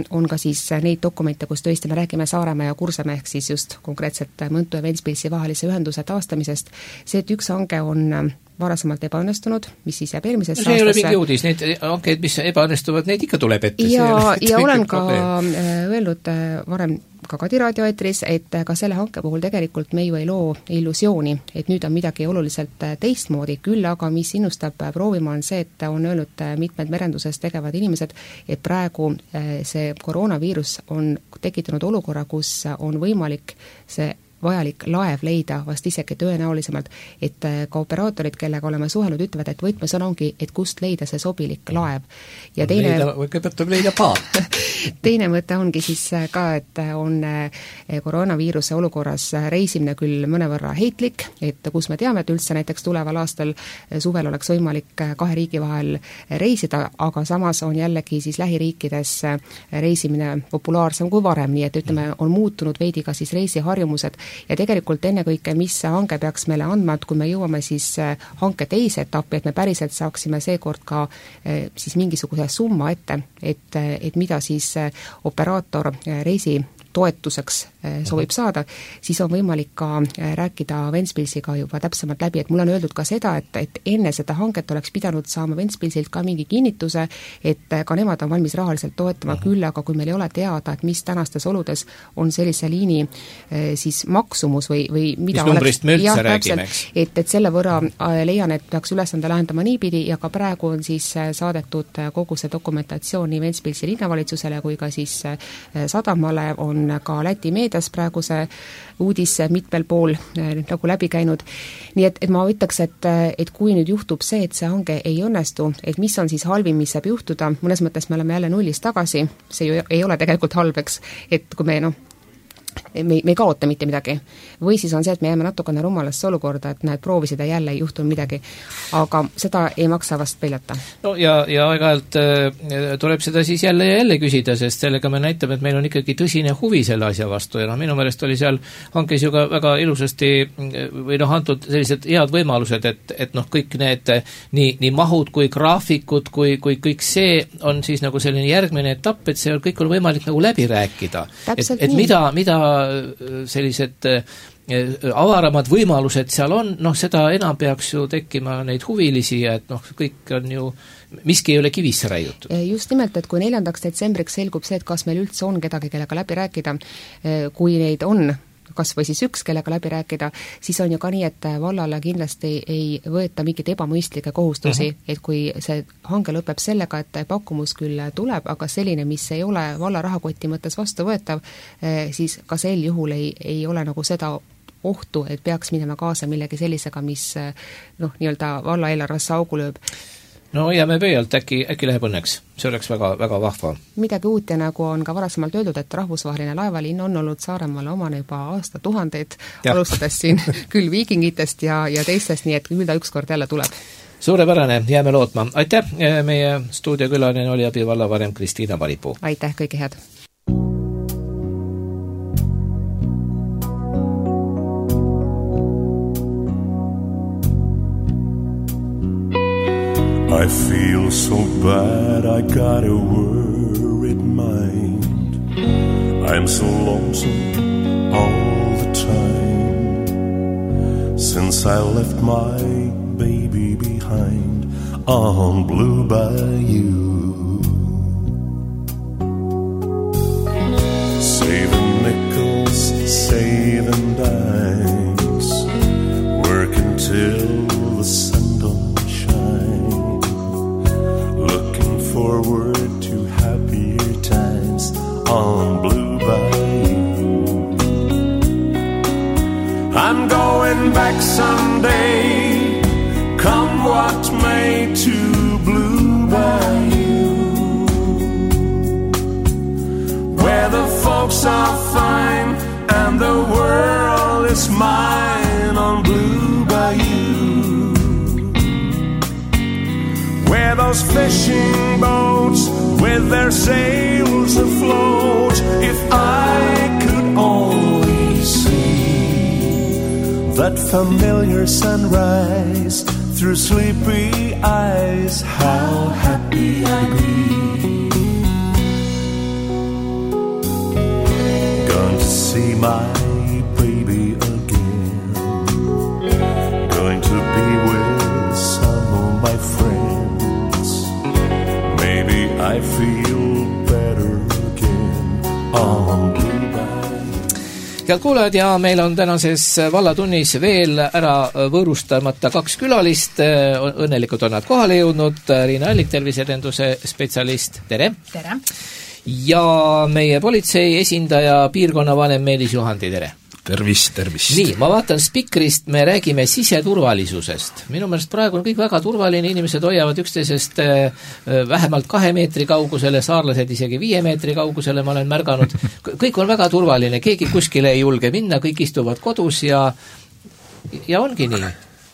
on ka siis neid dokumente, kus tõesti me räägime Saaremaa ja Kursamäe ehk siis just konkreetselt Mõntu ja Ventspilsi vahelise ühenduse taastamisest. See, et üks hange on varasemalt ebaõnnestunud, mis siis jääb eelmisesse aastasse. See ei ole mingi uudis, neid hankeid, mis ebaõnnestuvad, neid ikka tuleb ette. Ja, ja olen ka probleem. Öelnud varem ka Kadi raadioeetris, et ka selle hanke puhul tegelikult me ju ei loo illusiooni, et nüüd on midagi oluliselt teistmoodi, küll aga mis innustab proovima on see, et on öelnud mitmed merenduses tegevad inimesed, et praegu see koroonaviirus on tekitanud olukorra, kus on võimalik see vajalik laev leida vast isegi tõenäolisemalt, et ka operaatorid, kellega oleme suhelnud, ütlevad, et võtmesõna ongi, et kust leida see sobilik laev. Ja teine, leida, kõigepealt leida paat. teine mõte ongi siis ka, et on koroonaviiruse olukorras reisimine küll mõnevõrra heitlik, et kus me teame, et üldse näiteks tuleval aastal suvel oleks võimalik kahe riigi vahel reisida, aga samas on jällegi siis lähiriikides reisimine populaarsem kui varem, nii et ütleme, on muutunud veidi ka siis reisiharjumused. Ja tegelikult ennekõike, mis see hange peaks meile andma, et kui me jõuame siis hanke teise etappi, et me päriselt saaksime seekord ka siis mingisuguse summa ette, et, et mida siis operaator reisi toetuseks soovib saada, siis on võimalik ka rääkida Ventspilsiga juba täpsemalt läbi, et mul on öeldud ka seda, et, et enne seda hanget oleks pidanud saama Ventspilsilt ka mingi kinnituse, et ka nemad on valmis rahaliselt toetama uh-huh. küll, aga kui meil ei ole teada, et mis tänastes oludes on sellise liini siis maksumus või, või mida mis numbrist me üldse räägime, eks? Et, et selle võrra leian, et peaks ülesande lahendama niipidi ja ka praegu on siis saadetud kogu see dokumentatsioon nii Ventspilsi linnavalitsusele kui ka siis sadamale, on ka Läti meedias praegu see uudis mitmel pool nagu läbi käinud. Nii et, et ma ütleks, et, et kui nüüd juhtub see, et see hange ei õnnestu, et mis on siis halvim, mis saab juhtuda, mõnes mõttes me oleme jälle nullist tagasi, see ju ei ole tegelikult halveks, et kui me noh, me, me ei kaota mitte midagi. Või siis on see, et me jääme natukene rumalasse olukorda, et näed, proovisid ja jälle ei juhtunud midagi. Aga seda ei maksa vast peljata. No ja, ja aeg-ajalt äh, tuleb seda siis jälle ja jälle küsida, sest sellega me näitame, et meil on ikkagi tõsine huvi selle asja vastu ja no minu meelest oli seal hankes ju ka väga ilusasti või noh, antud sellised head võimalused, et, et noh, kõik need nii, nii mahud kui graafikud kui, kui kõik see on siis nagu selline järgmine etapp, et see kõik on võimalik nagu läbi rääkida. Et, et mida, mida sellised avaramad võimalused seal on, noh seda enam peaks ju tekkima neid huvilisi ja et noh, kõik on ju, miski ei ole kivisse raiutud. Just nimelt, et kui neljandaks detsembriks selgub see, et kas meil üldse on kedagi, kellega läbi rääkida, kui neid on, kas või siis üks, kellega läbi rääkida, siis on ju ka nii, et vallale kindlasti ei võeta mingit ebamõistlikke kohustusi, uh-huh. et kui see hange lõpeb sellega, et pakkumus küll tuleb, aga selline, mis ei ole valla rahakoti mõttes vastuvõetav, siis ka sel juhul ei, ei ole nagu seda ohtu, et peaks minema kaasa millegi sellisega, mis noh, nii-öelda valla eelarvesse augu lööb. No jääme pöialt, äkki, äkki läheb õnneks. See oleks väga, väga vahva. Midagi uut ja nagu on ka varasemalt öeldud, et rahvusvaheline laevalinn on olnud Saaremaale omane juba aasta tuhandeid, alustades siin küll viikingitest ja, ja teistest, nii et küll ta ükskord jälle tuleb. Suurepärane, jääme lootma. Aitäh, meie stuudiokülaline oli abi vallavarem Kristiina Varipuu. Aitäh, kõike head! I feel so bad, I got a worried mind. I'm so lonesome all the time, since I left my baby behind on Blue Bayou. Saving nickels, saving dimes, working till the sun don't shine, looking forward to happier times on Blue Bayou. I'm going back someday, come what may, to Blue Bayou, where the folks are fine and the world is mine on Blue Bayou, where those fishing boats with their sails afloat, if I could only see that familiar sunrise through sleepy eyes, how happy I'd be. see my baby again. Going to be with some of my friends. Maybe I feel better again on head kuulajad, ja meil on tänases vallatunnis veel ära võõrustamata kaks külalist. Õnnelikult on nad kohale jõudnud. Riina Allik, terviseedenduse spetsialist, tere! Tere! Ja meie politsei esindaja, piirkonnavanem Meelis Juhandi, tere! Tervist, tervist! Nii, ma vaatan spikrist, me räägime siseturvalisusest. Minu meelest praegu on kõik väga turvaline, inimesed hoiavad üksteisest vähemalt kahe meetri kaugusele, saarlased isegi viie meetri kaugusele, ma olen märganud. Kõik on väga turvaline, keegi kuskile ei julge minna, kõik istuvad kodus ja, ja ongi nii.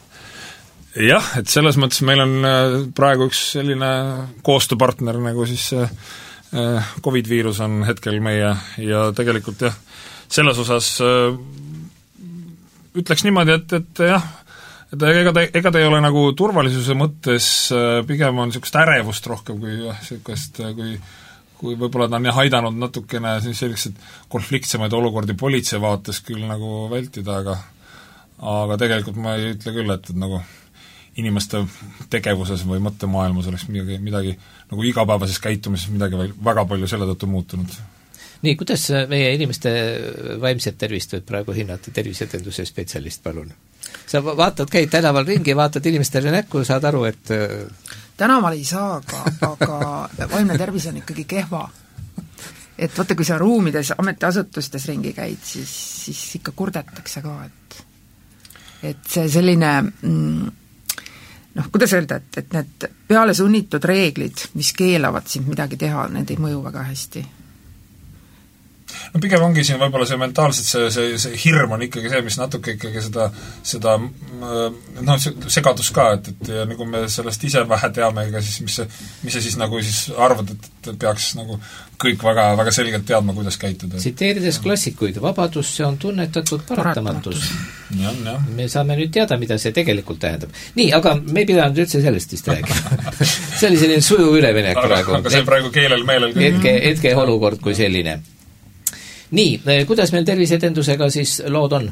Jah, et selles mõttes meil on praegu üks selline koostööpartner, nagu siis Covid-viirus on hetkel meie ja tegelikult jah, selles osas äh, ütleks niimoodi, et, et jah, et ega ta, ega ta ei ole nagu turvalisuse mõttes äh, pigem on niisugust ärevust rohkem kui jah, niisugust, kui, kui võib-olla ta on jah aidanud natukene sellised konfliktsemaid olukordi politsei vaates küll nagu vältida, aga aga tegelikult ma ei ütle küll, et, et nagu inimeste tegevuses või mõttemaailmas oleks midagi, midagi nagu igapäevases käitumises midagi väga palju selle tõttu muutunud. Nii, kuidas meie inimeste vaimset tervist võib praegu hinnata, terviseedenduse spetsialist, palun? Sa vaatad, käid tänaval ringi, vaatad inimestele näkku, saad aru, et tänaval ei saa, aga, aga vaimne tervis on ikkagi kehva. Et vaata, kui sa ruumides, ametiasutustes ringi käid, siis, siis ikka kurdetakse ka, et et see selline noh, kuidas öelda, et, et need peale sunnitud reeglid, mis keelavad sind midagi teha, need ei mõju väga hästi. No pigem ongi siin võib-olla see mentaalselt see, see, see hirm on ikkagi see, mis natuke ikkagi seda, seda noh, segadus ka, et, et ja nagu me sellest ise vähe teame, ega siis mis see, mis see siis nagu siis arvad, et, et peaks nagu kõik väga, väga selgelt teadma, kuidas käituda. Tsiteerides klassikuid, vabadus, see on tunnetatud paratamatus. Ja, ja. Me saame nüüd teada, mida see tegelikult tähendab. Nii, aga me ei pidanud üldse sellest vist räägima. See oli selline sujuv üleminek aga, praegu. Aga see praegu keelel meelel küll. Hetke, hetke olukord kui selline. Nii, kuidas meil terviseedendusega siis lood on?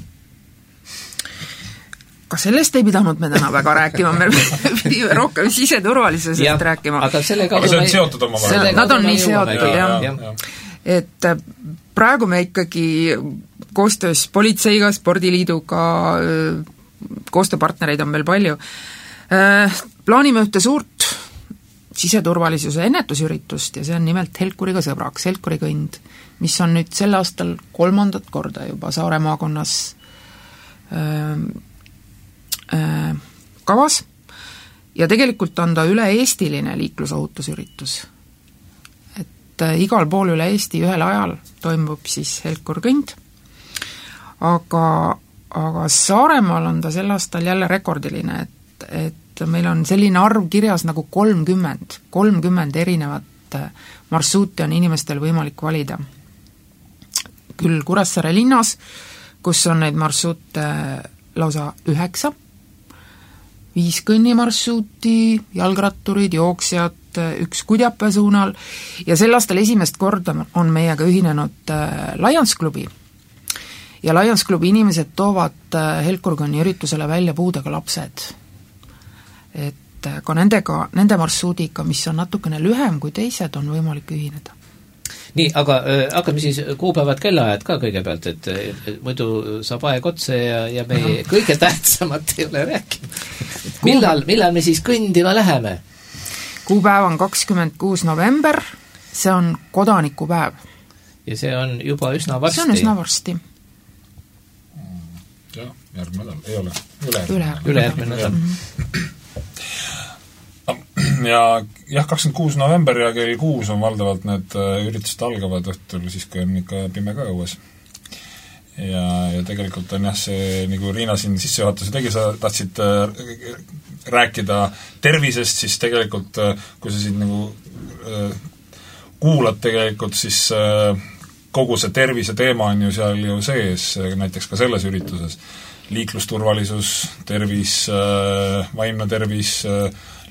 Ka sellest ei pidanud me täna väga rääkima, me pidime rohkem siseturvalisusest ja, rääkima. Aga, aga see on seotud oma vahel. Nad on nii seotud, jah. Ja, ja. Et praegu me ikkagi koostöös politseiga, spordiliiduga, koostööpartnereid on meil palju, plaanime ühte suurt siseturvalisuse ennetusüritust ja see on nimelt Helkuriga sõbraks, Helkuri kõnd, mis on nüüd sel aastal kolmandat korda juba Saare maakonnas äh, äh, kavas ja tegelikult on ta üle-eestiline liiklusohutusüritus. Et äh, igal pool üle Eesti ühel ajal toimub siis Helkur kõnd, aga, aga Saaremaal on ta sel aastal jälle rekordiline, et, et meil on selline arv kirjas nagu kolmkümmend, kolmkümmend erinevat marsruuti on inimestel võimalik valida. Küll Kuressaare linnas, kus on neid marsruute lausa üheksa, viis kõnnimarsruuti, jalgratturid, jooksjad, üks Kudjapää suunal ja sel aastal esimest korda on meiega ühinenud Lions klubi. Ja Lions klubi inimesed toovad Helkurgõnni üritusele välja puudega lapsed. Et ka nendega, nende marsruudiga, mis on natukene lühem kui teised, on võimalik ühineda. Nii, aga äh, hakkame siis kuupäevad kellaajad ka kõigepealt, et, et muidu saab aeg otsa ja, ja me ei, kõige tähtsamat ei ole rääkinud. Millal, millal me siis kõndima läheme? Kuupäev on kakskümmend kuus november, see on kodanikupäev. Ja see on juba üsna varsti? See on üsna varsti. Jah, järgmine nädal, ei ole, üle, üle, üle järgmine nädal. Mm-hmm. Ja jah, kakskümmend kuus november ja kell kuus on valdavalt need üritused algavad õhtul, siis kui on ikka pime ka õues. Ja, ja tegelikult on jah see, nagu Riina siin sissejuhatuse tegi, sa tahtsid äh, rääkida tervisest, siis tegelikult äh, kui sa siin nagu äh, kuulad tegelikult, siis äh, kogu see tervise teema on ju seal ju sees, näiteks ka selles ürituses. Liiklusturvalisus, tervis, äh, vaimne tervis, äh,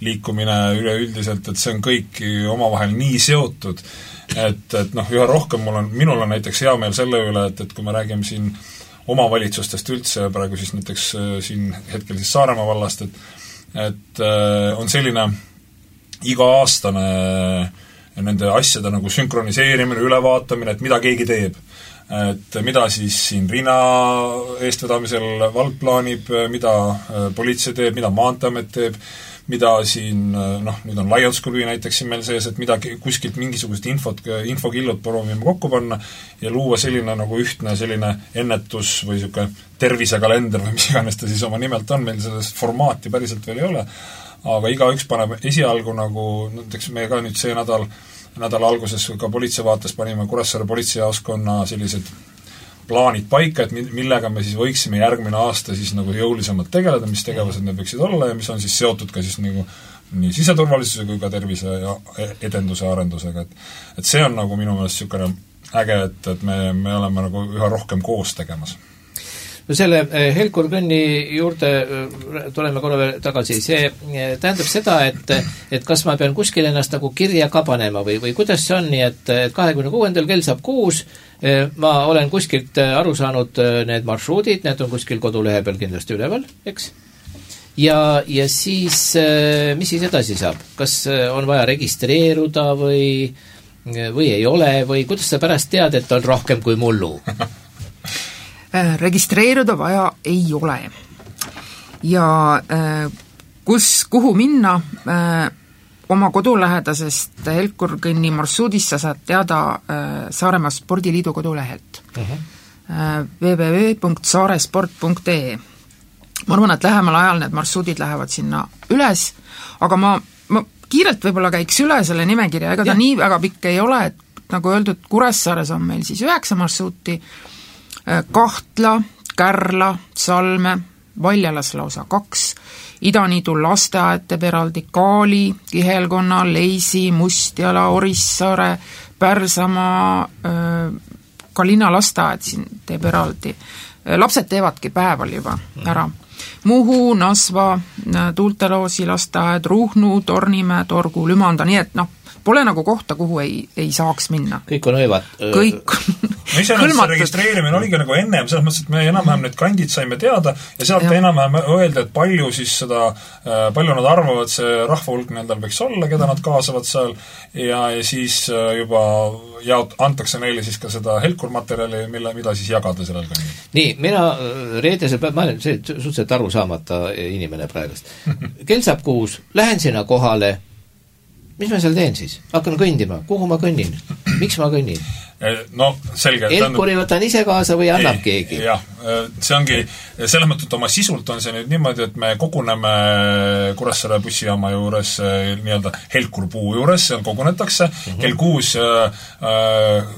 liikumine üleüldiselt, et see on kõik omavahel nii seotud, et, et noh, üha rohkem mul on, minul on näiteks hea meel selle üle, et, et kui me räägime siin omavalitsustest üldse, praegu siis näiteks siin hetkel siis Saaremaa vallast, et et on selline iga-aastane nende asjade nagu sünkroniseerimine, ülevaatamine, et mida keegi teeb. Et mida siis siin Riina eestvedamisel vald plaanib, mida politsei teeb, mida Maanteamet teeb, mida siin, noh, nüüd on laialdsklubi näiteks siin meil sees, et mida kuskilt mingisugust infot, infokillud proovime kokku panna ja luua selline nagu ühtne selline ennetus või niisugune tervisekalender või mis iganes ta siis oma nimelt on, meil sellest formaati päriselt veel ei ole, aga igaüks paneb esialgu nagu, näiteks me ka nüüd see nädal, nädala alguses ka politsei vaates panime Kuressaare politseijaoskonna sellised plaanid paika, et millega me siis võiksime järgmine aasta siis nagu jõulisemalt tegeleda, mis tegevused need võiksid olla ja mis on siis seotud ka siis nagu nii siseturvalisuse kui ka tervise ja edenduse arendusega, et et see on nagu minu meelest niisugune äge, et, et me, me oleme nagu üha rohkem koos tegemas. No selle Helkur Kõnni juurde tuleme korra veel tagasi, see tähendab seda, et, et kas ma pean kuskil ennast nagu kirja ka panema või, või kuidas see on, nii et, et kahekümne kuuendal kell saab kuus, ma olen kuskilt aru saanud need marsruudid, need on kuskil kodulehe peal kindlasti üleval, eks? Ja, ja siis, mis siis edasi saab? Kas on vaja registreeruda või, või ei ole või kuidas sa pärast tead, et on rohkem kui mullu? Registreeruda vaja ei ole. Ja kus, kuhu minna, oma kodulähedasest Helkur Kõnni marsruudist sa saad teada Saaremaa Spordiliidu kodulehelt uh-huh. w w w punkt saaresport punkt e e. Ma arvan, et lähemal ajal need marsruudid lähevad sinna üles, aga ma, ma kiirelt võib-olla käiks üle selle nimekirja, ega ta ja. nii väga pikk ei ole, et nagu öeldud, Kuressaares on meil siis üheksa marsruuti, Kahtla, Kärla, Salme, Valjalas lausa kaks, Idaniidu lasteaed teeb eraldi, Kaali, Kihelkonna, Leisi, Mustjala, Orissaare, Pärsamaa, ka linna lasteaed siin teeb eraldi. Lapsed teevadki päeval juba ära. Muhu, Nasva, Tuulteloosi lasteaed, Ruhnu, Tornimäe, Torgu, Lümanda, nii et noh, pole nagu kohta, kuhu ei, ei saaks minna. Kõik on õivad. Kõik no ise see registreerimine oligi nagu ennem, selles mõttes, et me enam-vähem need kandid saime teada ja sealt ja. enam-vähem öelda, et palju siis seda, palju nad arvavad, see rahvahulk nendel võiks olla, keda nad kaasavad seal ja, ja siis juba jaot, antakse neile siis ka seda helkurmaterjali, mille, mida siis jagada sellel kandil. Nii, mina reedesel päev, ma olen see suhteliselt aru saamata inimene praegust. Kell saab kuus, lähen sinna kohale, mis ma seal teen siis? Hakkan kõndima. Kuhu ma kõnnin? Miks ma kõnnin? No, selge. Elkuri võtan ise kaasa või annab ei, keegi? Jah, see ongi, selles mõttes oma sisult on see nüüd niimoodi, et me koguneme Kuressaare bussijaama juures nii-öelda Helkurpuu juures, seal kogunetakse, mm-hmm. kell kuus äh,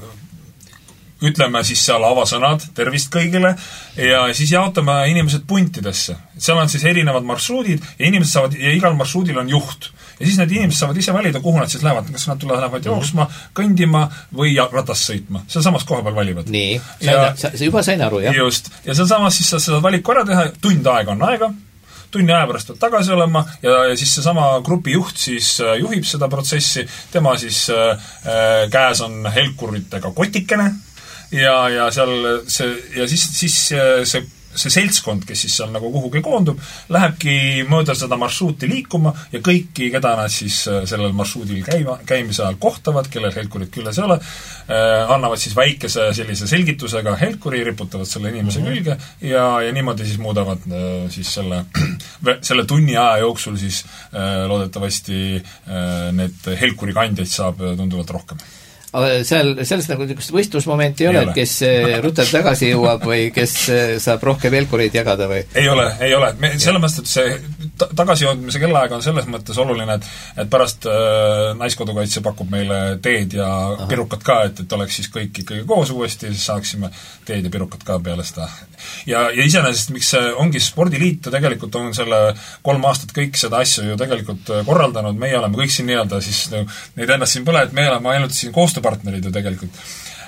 ütleme siis seal avasõnad, tervist kõigile, ja siis jaotame inimesed puntidesse. Seal on siis erinevad marsruudid ja inimesed saavad, ja igal marsruudil on juht. Ja siis need inimesed saavad ise valida, kuhu nad siis lähevad, kas nad tulevad jooksma, kõndima või ratast sõitma. Seal samas koha peal valivad. Nii, ja, sa, sa juba sain aru, jah? Just, ja seal samas siis sa saad valiku ära teha, tund aega on aega, tunni aja pärast peab tagasi olema ja, ja siis see sama grupi juht siis juhib seda protsessi, tema siis äh, käes on helkuritega kotikene ja, ja seal see, ja siis, siis see see seltskond, kes siis seal nagu kuhugi koondub, lähebki mööda seda marsruuti liikuma ja kõiki, keda nad siis sellel marsruudil käima, käimise ajal kohtavad, kellel helkurit küljes ei ole, äh, annavad siis väikese sellise selgitusega helkuri, riputavad selle inimese mm-hmm. külge ja, ja niimoodi siis muudavad äh, siis selle, selle tunni aja jooksul siis äh, loodetavasti äh, need helkuri kandjaid saab tunduvalt rohkem. Aga seal, selles nagu võistlusmomenti ei ole, et kes rutab tagasi jõuab või kes saab rohkem helkureid jagada või? Ei ole, ei ole. Me, selles mõttes, et see ta- tagasijoodmise kellaaeg on selles mõttes oluline, et, et pärast äh, Naiskodukaitse pakub meile teed ja Aha. pirukat ka, et, et oleks siis kõik ikkagi koos uuesti, siis saaksime teed ja pirukat ka peale seda. Ja, ja iseenesest, miks ongi Spordiliit tegelikult on selle kolm aastat kõik seda asju ju tegelikult korraldanud, meie oleme kõik siin nii-öelda siis neid ennast siin põle, et me oleme ainult siin koostöö partnerid ju tegelikult.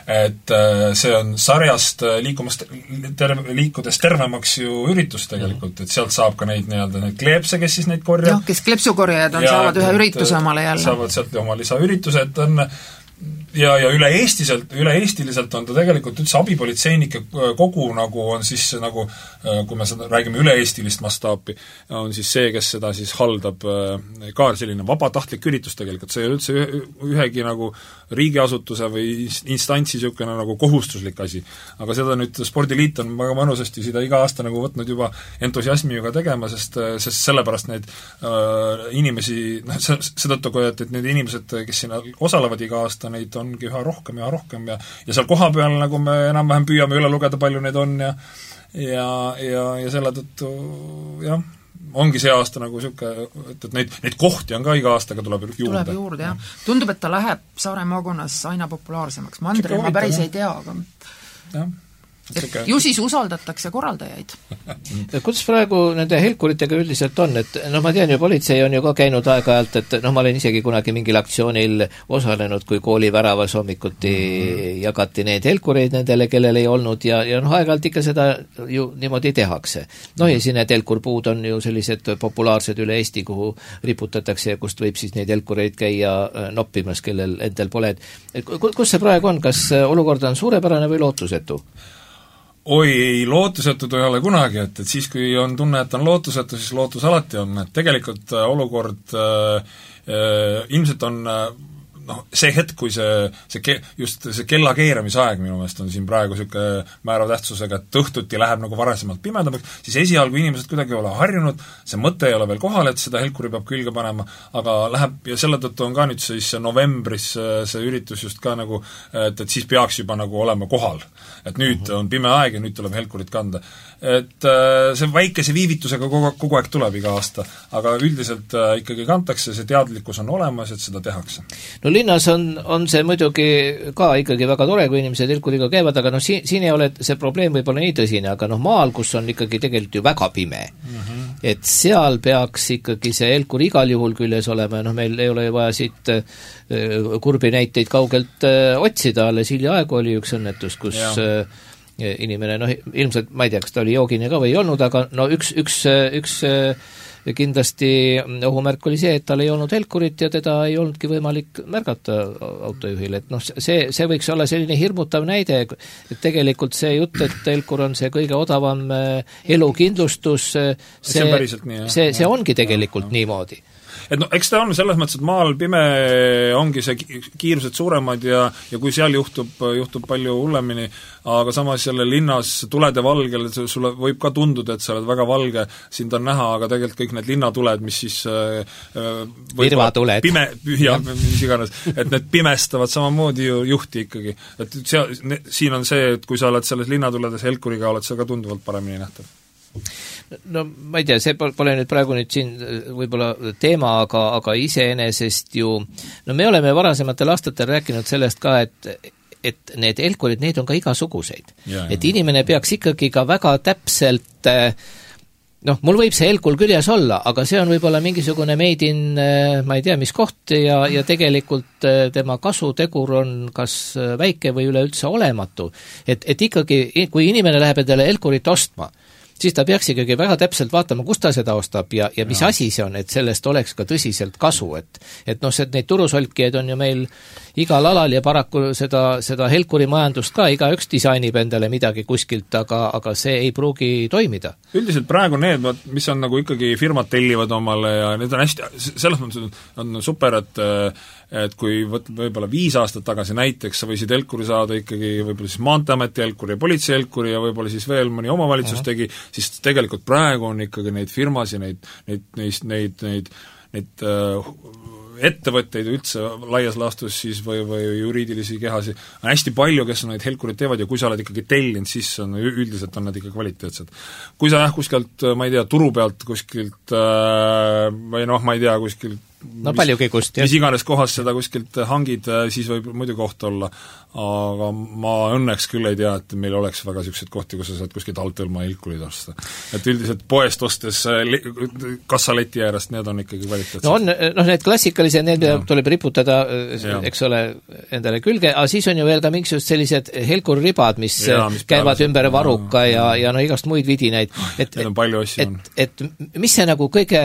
et see on sarjast liikumas, terve, liikudes tervemaks ju üritus tegelikult, et sealt saab ka neid nii-öelda neid kleepse, kes siis neid korjab. Jah, kes kleepsukorjajad on, saavad ühe ürituse omale jälle. Saavad sealt oma lisaürituse, et on ja, ja üle Eestiselt, üle Eestiliselt on ta tegelikult üldse abipolitseinike kogu nagu on siis nagu, kui me seda räägime üle-eestilist mastaapi, on siis see, kes seda siis haldab ka selline vabatahtlik üritus tegelikult, see ei ole üldse ühegi nagu riigiasutuse või instantsi niisugune nagu kohustuslik asi. Aga seda nüüd Spordiliit on väga mõnusasti seda iga aasta nagu võtnud juba entusiasmiga tegema, sest, sest sellepärast neid äh, inimesi, noh, sedattu, et, et need inimesed, kes siin osalevad iga aasta, neid ongi üha rohkem ja rohkem ja, ja seal koha peal nagu me enam-vähem püüame üle lugeda, palju neid on ja ja, ja, ja selle tõttu jah, ongi see aasta nagu niisugune, et, et neid, neid kohti on ka iga aastaga tuleb juurde. Tuleb juurde, jah. Tundub, et ta läheb Saare maakonnas aina populaarsemaks. Mandri ma päris ei tea, aga jah. Et ju siis usaldatakse korraldajaid. Kuidas praegu nende helkuritega üldiselt on, et noh, ma tean ju, politsei on ju ka käinud aeg-ajalt, et noh, ma olen isegi kunagi mingil aktsioonil osalenud, kui kooli väravas hommikuti mm-hmm. jagati neid helkureid nendele, kellel ei olnud ja, ja noh, aeg-ajalt ikka seda ju niimoodi tehakse. Noh, ja siin need helkurpuud on ju sellised populaarsed üle Eesti, kuhu riputatakse ja kust võib siis neid helkureid käia noppimas, kellel endal pole. Kus see praegu on, kas olukord on suurepärane või lootusetu? Oi, ei, lootusetud ei ole kunagi, et, et siis, kui on tunne, et on lootusetu, siis lootus alati on, et tegelikult olukord äh, äh, ilmselt on äh, noh, see hetk, kui see, see ke, just see kella keeramisaeg minu meelest on siin praegu niisugune määrava tähtsusega, et õhtuti läheb nagu varasemalt pimedamaks, siis esialgu inimesed kuidagi ei ole harjunud, see mõte ei ole veel kohal, et seda helkuri peab külge panema, aga läheb, ja selle tõttu on ka nüüd siis novembris see üritus just ka nagu, et, et siis peaks juba nagu olema kohal. Et nüüd uh-huh. on pime aeg ja nüüd tuleb helkurit kanda. Et see väikese viivitusega kogu, kogu aeg tuleb iga aasta, aga üldiselt ikkagi kantakse, see teadlikkus on olemas, et seda tehakse. No linnas on, on see muidugi ka ikkagi väga tore, kui inimesed helkuriga käivad, aga noh, siin, siin ei ole see probleem võib-olla nii tõsine, aga noh, maal, kus on ikkagi tegelikult ju väga pime, uh-huh. et seal peaks ikkagi see helkur igal juhul küljes olema ja noh, meil ei ole vaja siit kurbi näiteid kaugelt otsida, alles hiljaaegu oli üks õnnetus, kus ja. inimene, noh, ilmselt, ma ei tea, kas ta oli joogine ka või ei olnud, aga no üks, üks, üks kindlasti ohumärk oli see, et tal ei olnud helkurit ja teda ei olnudki võimalik märgata autojuhil, et noh, see, see võiks olla selline hirmutav näide, et tegelikult see jutt, et helkur on see kõige odavam elukindlustus, see, see, see, see ongi tegelikult ja, ja. niimoodi. Et no eks ta on selles mõttes, et maal pime ongi see kiirused suuremad ja, ja kui seal juhtub, juhtub palju hullemini, aga samas jälle linnas tulede valgel, sulle võib ka tunduda, et sa oled väga valge, sind on näha, aga tegelikult kõik need linnatuled, mis siis virvatuled. Pime, jah, mis iganes, et need pimestavad samamoodi ju juhti ikkagi. Et seal, ne, siin on see, et kui sa oled selles linnatuledes helkuriga, oled sa ka tunduvalt paremini nähtav. No ma ei tea, see pole nüüd praegu nüüd siin võib-olla teema, aga, aga iseenesest ju, no me oleme varasematel aastatel rääkinud sellest ka, et et need helkurid, neid on ka igasuguseid. Ja, et ja. Inimene peaks ikkagi ka väga täpselt noh, mul võib see helkul küljes olla, aga see on võib-olla mingisugune made in, ma ei tea, mis koht ja, ja tegelikult tema kasutegur on kas väike või üleüldse olematu. Et, et ikkagi, kui inimene läheb endale helkurit ostma, siis ta peaks ikkagi väga täpselt vaatama, kus ta seda ostab ja, ja mis ja. asi see on, et sellest oleks ka tõsiselt kasu, et et noh, see, neid turusolkijaid on ju meil igal alal ja paraku seda, seda helkurimajandust ka, igaüks disainib endale midagi kuskilt, aga, aga see ei pruugi toimida. Üldiselt praegu need, mis on nagu ikkagi firmad tellivad omale ja need on hästi, selles mõttes on super, et et kui võt, võib-olla viis aastat tagasi näiteks sa võisid helkuri saada ikkagi võib-olla siis Maanteeameti helkuri ja politsei helkuri ja võib-olla siis veel mõni omavalitsus uh-huh. tegi, siis tegelikult praegu on ikkagi neid firmas ja neid, neid, neid, neid, neid, neid äh, ettevõtteid üldse laias laastus siis või, või juriidilisi kehasi on hästi palju, kes on neid helkurid teevad ja kui sa oled ikkagi tellinud, siis on, üldiselt on nad ikka kvaliteetsed. Kui sa jah, kuskilt, ma ei tea, turu pealt kuskilt äh, või noh, ma ei tea, kuskilt no paljugi kust, mis iganes kohas seda kuskilt hangid, siis võib muidu koht olla, aga ma õnneks küll ei tea, et meil oleks väga niisuguseid kohti, kus sa saad kuskilt Altõlma ilkulid osta. Et üldiselt poest ostes kassaleti äärest, need on ikkagi kvaliteetsed. No on, noh need klassikalised, need ja. tuleb riputada, ja. eks ole, endale külge, aga siis on ju veel ka mingisugused sellised helkurribad, mis, ja, mis käivad ümber varuka ja, ja, ja no igast muid vidinaid. Et, need on palju asju. Et, et, et mis see nagu kõige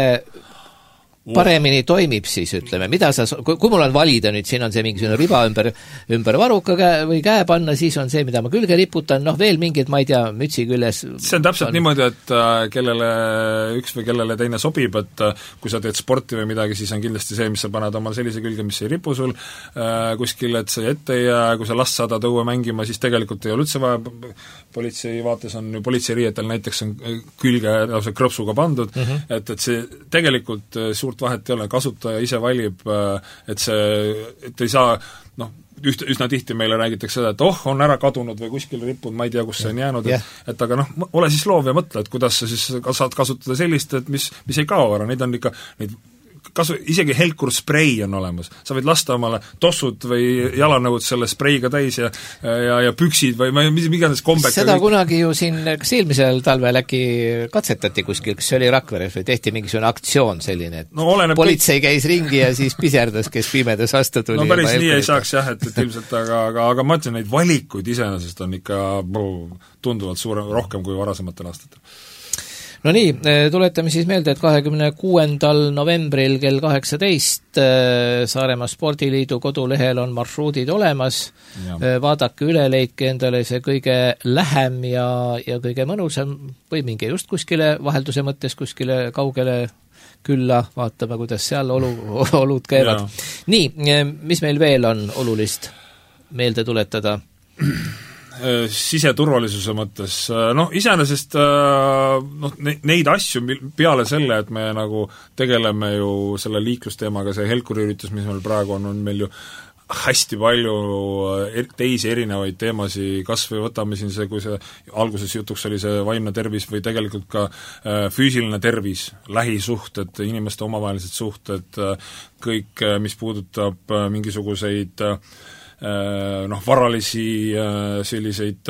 paremini toimib siis, ütleme, mida sa, kui, kui mul on valida nüüd, siin on see mingisugune riba ümber, ümber varuka käe, või käe panna, siis on see, mida ma külge riputan, noh veel mingid, ma ei tea, mütsi küljes. See on täpselt on... niimoodi, et äh, kellele üks või kellele teine sobib, et äh, kui sa teed sporti või midagi, siis on kindlasti see, mis sa paned omal sellise külge, mis ei ripu sul äh, kuskil, et see ette ei jää, kui sa last saadad õue mängima, siis tegelikult ei ole üldse vaja, politsei vaates on ju politseiriietel näiteks on külge lausa krõpsuga pandud mm, -hmm. et, et see tegelikult suurt vahet ei ole, kasutaja ise valib, et see, et ei saa, noh, üht, üsna tihti meile räägitakse seda, et oh, on ära kadunud või kuskil rippunud, ma ei tea, kus see on jäänud, et, et aga noh, ole siis loov ja mõtle, et kuidas sa siis saad kasutada sellist, et mis, mis ei kao ära, neid on ikka, neid kasu, isegi helkur sprei on olemas. Sa võid lasta omale tossud või jalanõud selle spreiga täis ja, ja, ja püksid või mis iganes kombeka. Seda kõik... kunagi ju siin, kas eelmisel talvel äkki katsetati kuskil, kas see oli Rakveres või tehti mingisugune aktsioon selline, et no, politsei kõik... käis ringi ja siis piserdas, kes pimedas vastu tuli. No päris nii ei saaks jah, et, et ilmselt, aga, aga, aga ma ütlen, neid valikuid iseenesest on ikka tunduvalt suurem, rohkem kui varasematel aastatel. No nii, tuletame siis meelde, et kahekümne kuuendal novembril kell kaheksateist Saaremaa Spordiliidu kodulehel on marsruudid olemas, ja. Vaadake üle, leidke endale see kõige lähem ja, ja kõige mõnusam või minge just kuskile vahelduse mõttes kuskile kaugele külla, vaatame, kuidas seal olu, olud käivad. Ja. Nii, mis meil veel on olulist meelde tuletada? Siseturvalisuse mõttes, noh, iseenesest noh, neid asju peale selle, et me nagu tegeleme ju selle liiklusteemaga, see helkuriüritus, mis meil praegu on, on meil ju hästi palju teisi erinevaid teemasi, kas või võtame siin see, kui see alguses jutuks oli see vaimne tervis või tegelikult ka füüsiline tervis, lähisuhted, inimeste omavahelised suhted, kõik, mis puudutab mingisuguseid noh, varalisi selliseid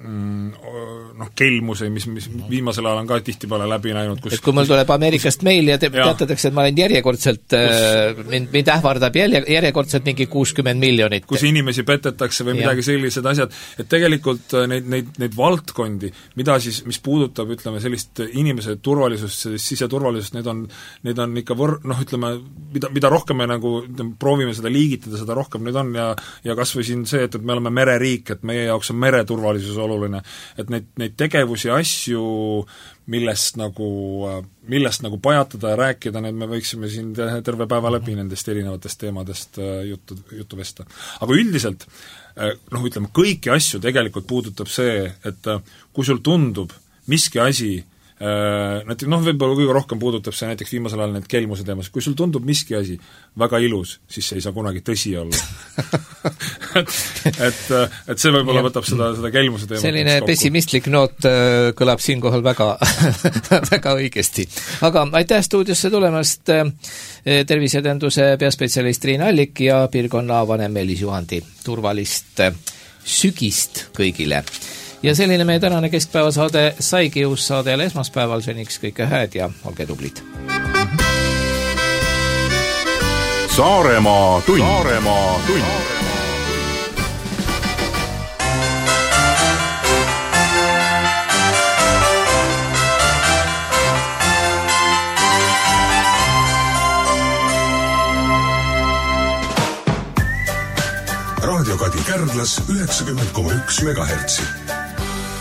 noh, kelmusi, mis, mis viimasel ajal on ka tihtipeale läbi näinud, kus et kui mul tuleb Ameerikast meil ja te, teatatakse, et ma olen järjekordselt kus, mind, mind ähvardab järje, järjekordselt mingi kuuskümmend miljonit. Kus inimesi petetakse või midagi sellised asjad, et tegelikult neid, neid, neid valdkondi, mida siis, mis puudutab, ütleme, sellist inimese turvalisust, sellist siseturvalisust, need on, need on ikka võr-, noh, ütleme, mida, mida rohkem me nagu ütleme, proovime seda liigitada, seda rohkem neid on ja, ja kas või siin see, et, et me oleme mereriik, et meie jaoks on mereturvalisus oluline, et neid, neid tegevusi, asju, millest nagu, millest nagu pajatada ja rääkida, need me võiksime siin terve päeva läbi nendest erinevatest teemadest juttu, juttu vesta. Aga üldiselt, noh, ütleme, kõiki asju tegelikult puudutab see, et kui sul tundub miski asi, näiteks, noh, võib-olla kõige rohkem puudutab see näiteks viimasel ajal need kelmuse teemas, kui sul tundub miski asi väga ilus, siis see ei saa kunagi tõsi olla. et, et, et see võib-olla võtab seda, seda kelmuse teemat. Selline pessimistlik noot kõlab siinkohal väga, väga õigesti. Aga aitäh stuudiosse tulemast tervisedenduse peaspetsialist Riin Allik ja piirkonna vanem Meelis Juhandi. Turvalist sügist kõigile. Ja selline meie tänane keskpäevasaade saigi, uus saade jälle esmaspäeval, seniks kõike hääd ja olge tublid. Saaremaa tund. Saaremaa tund. Raadio Kadi Kärdlas üheksakümmend koma üks megahertsi.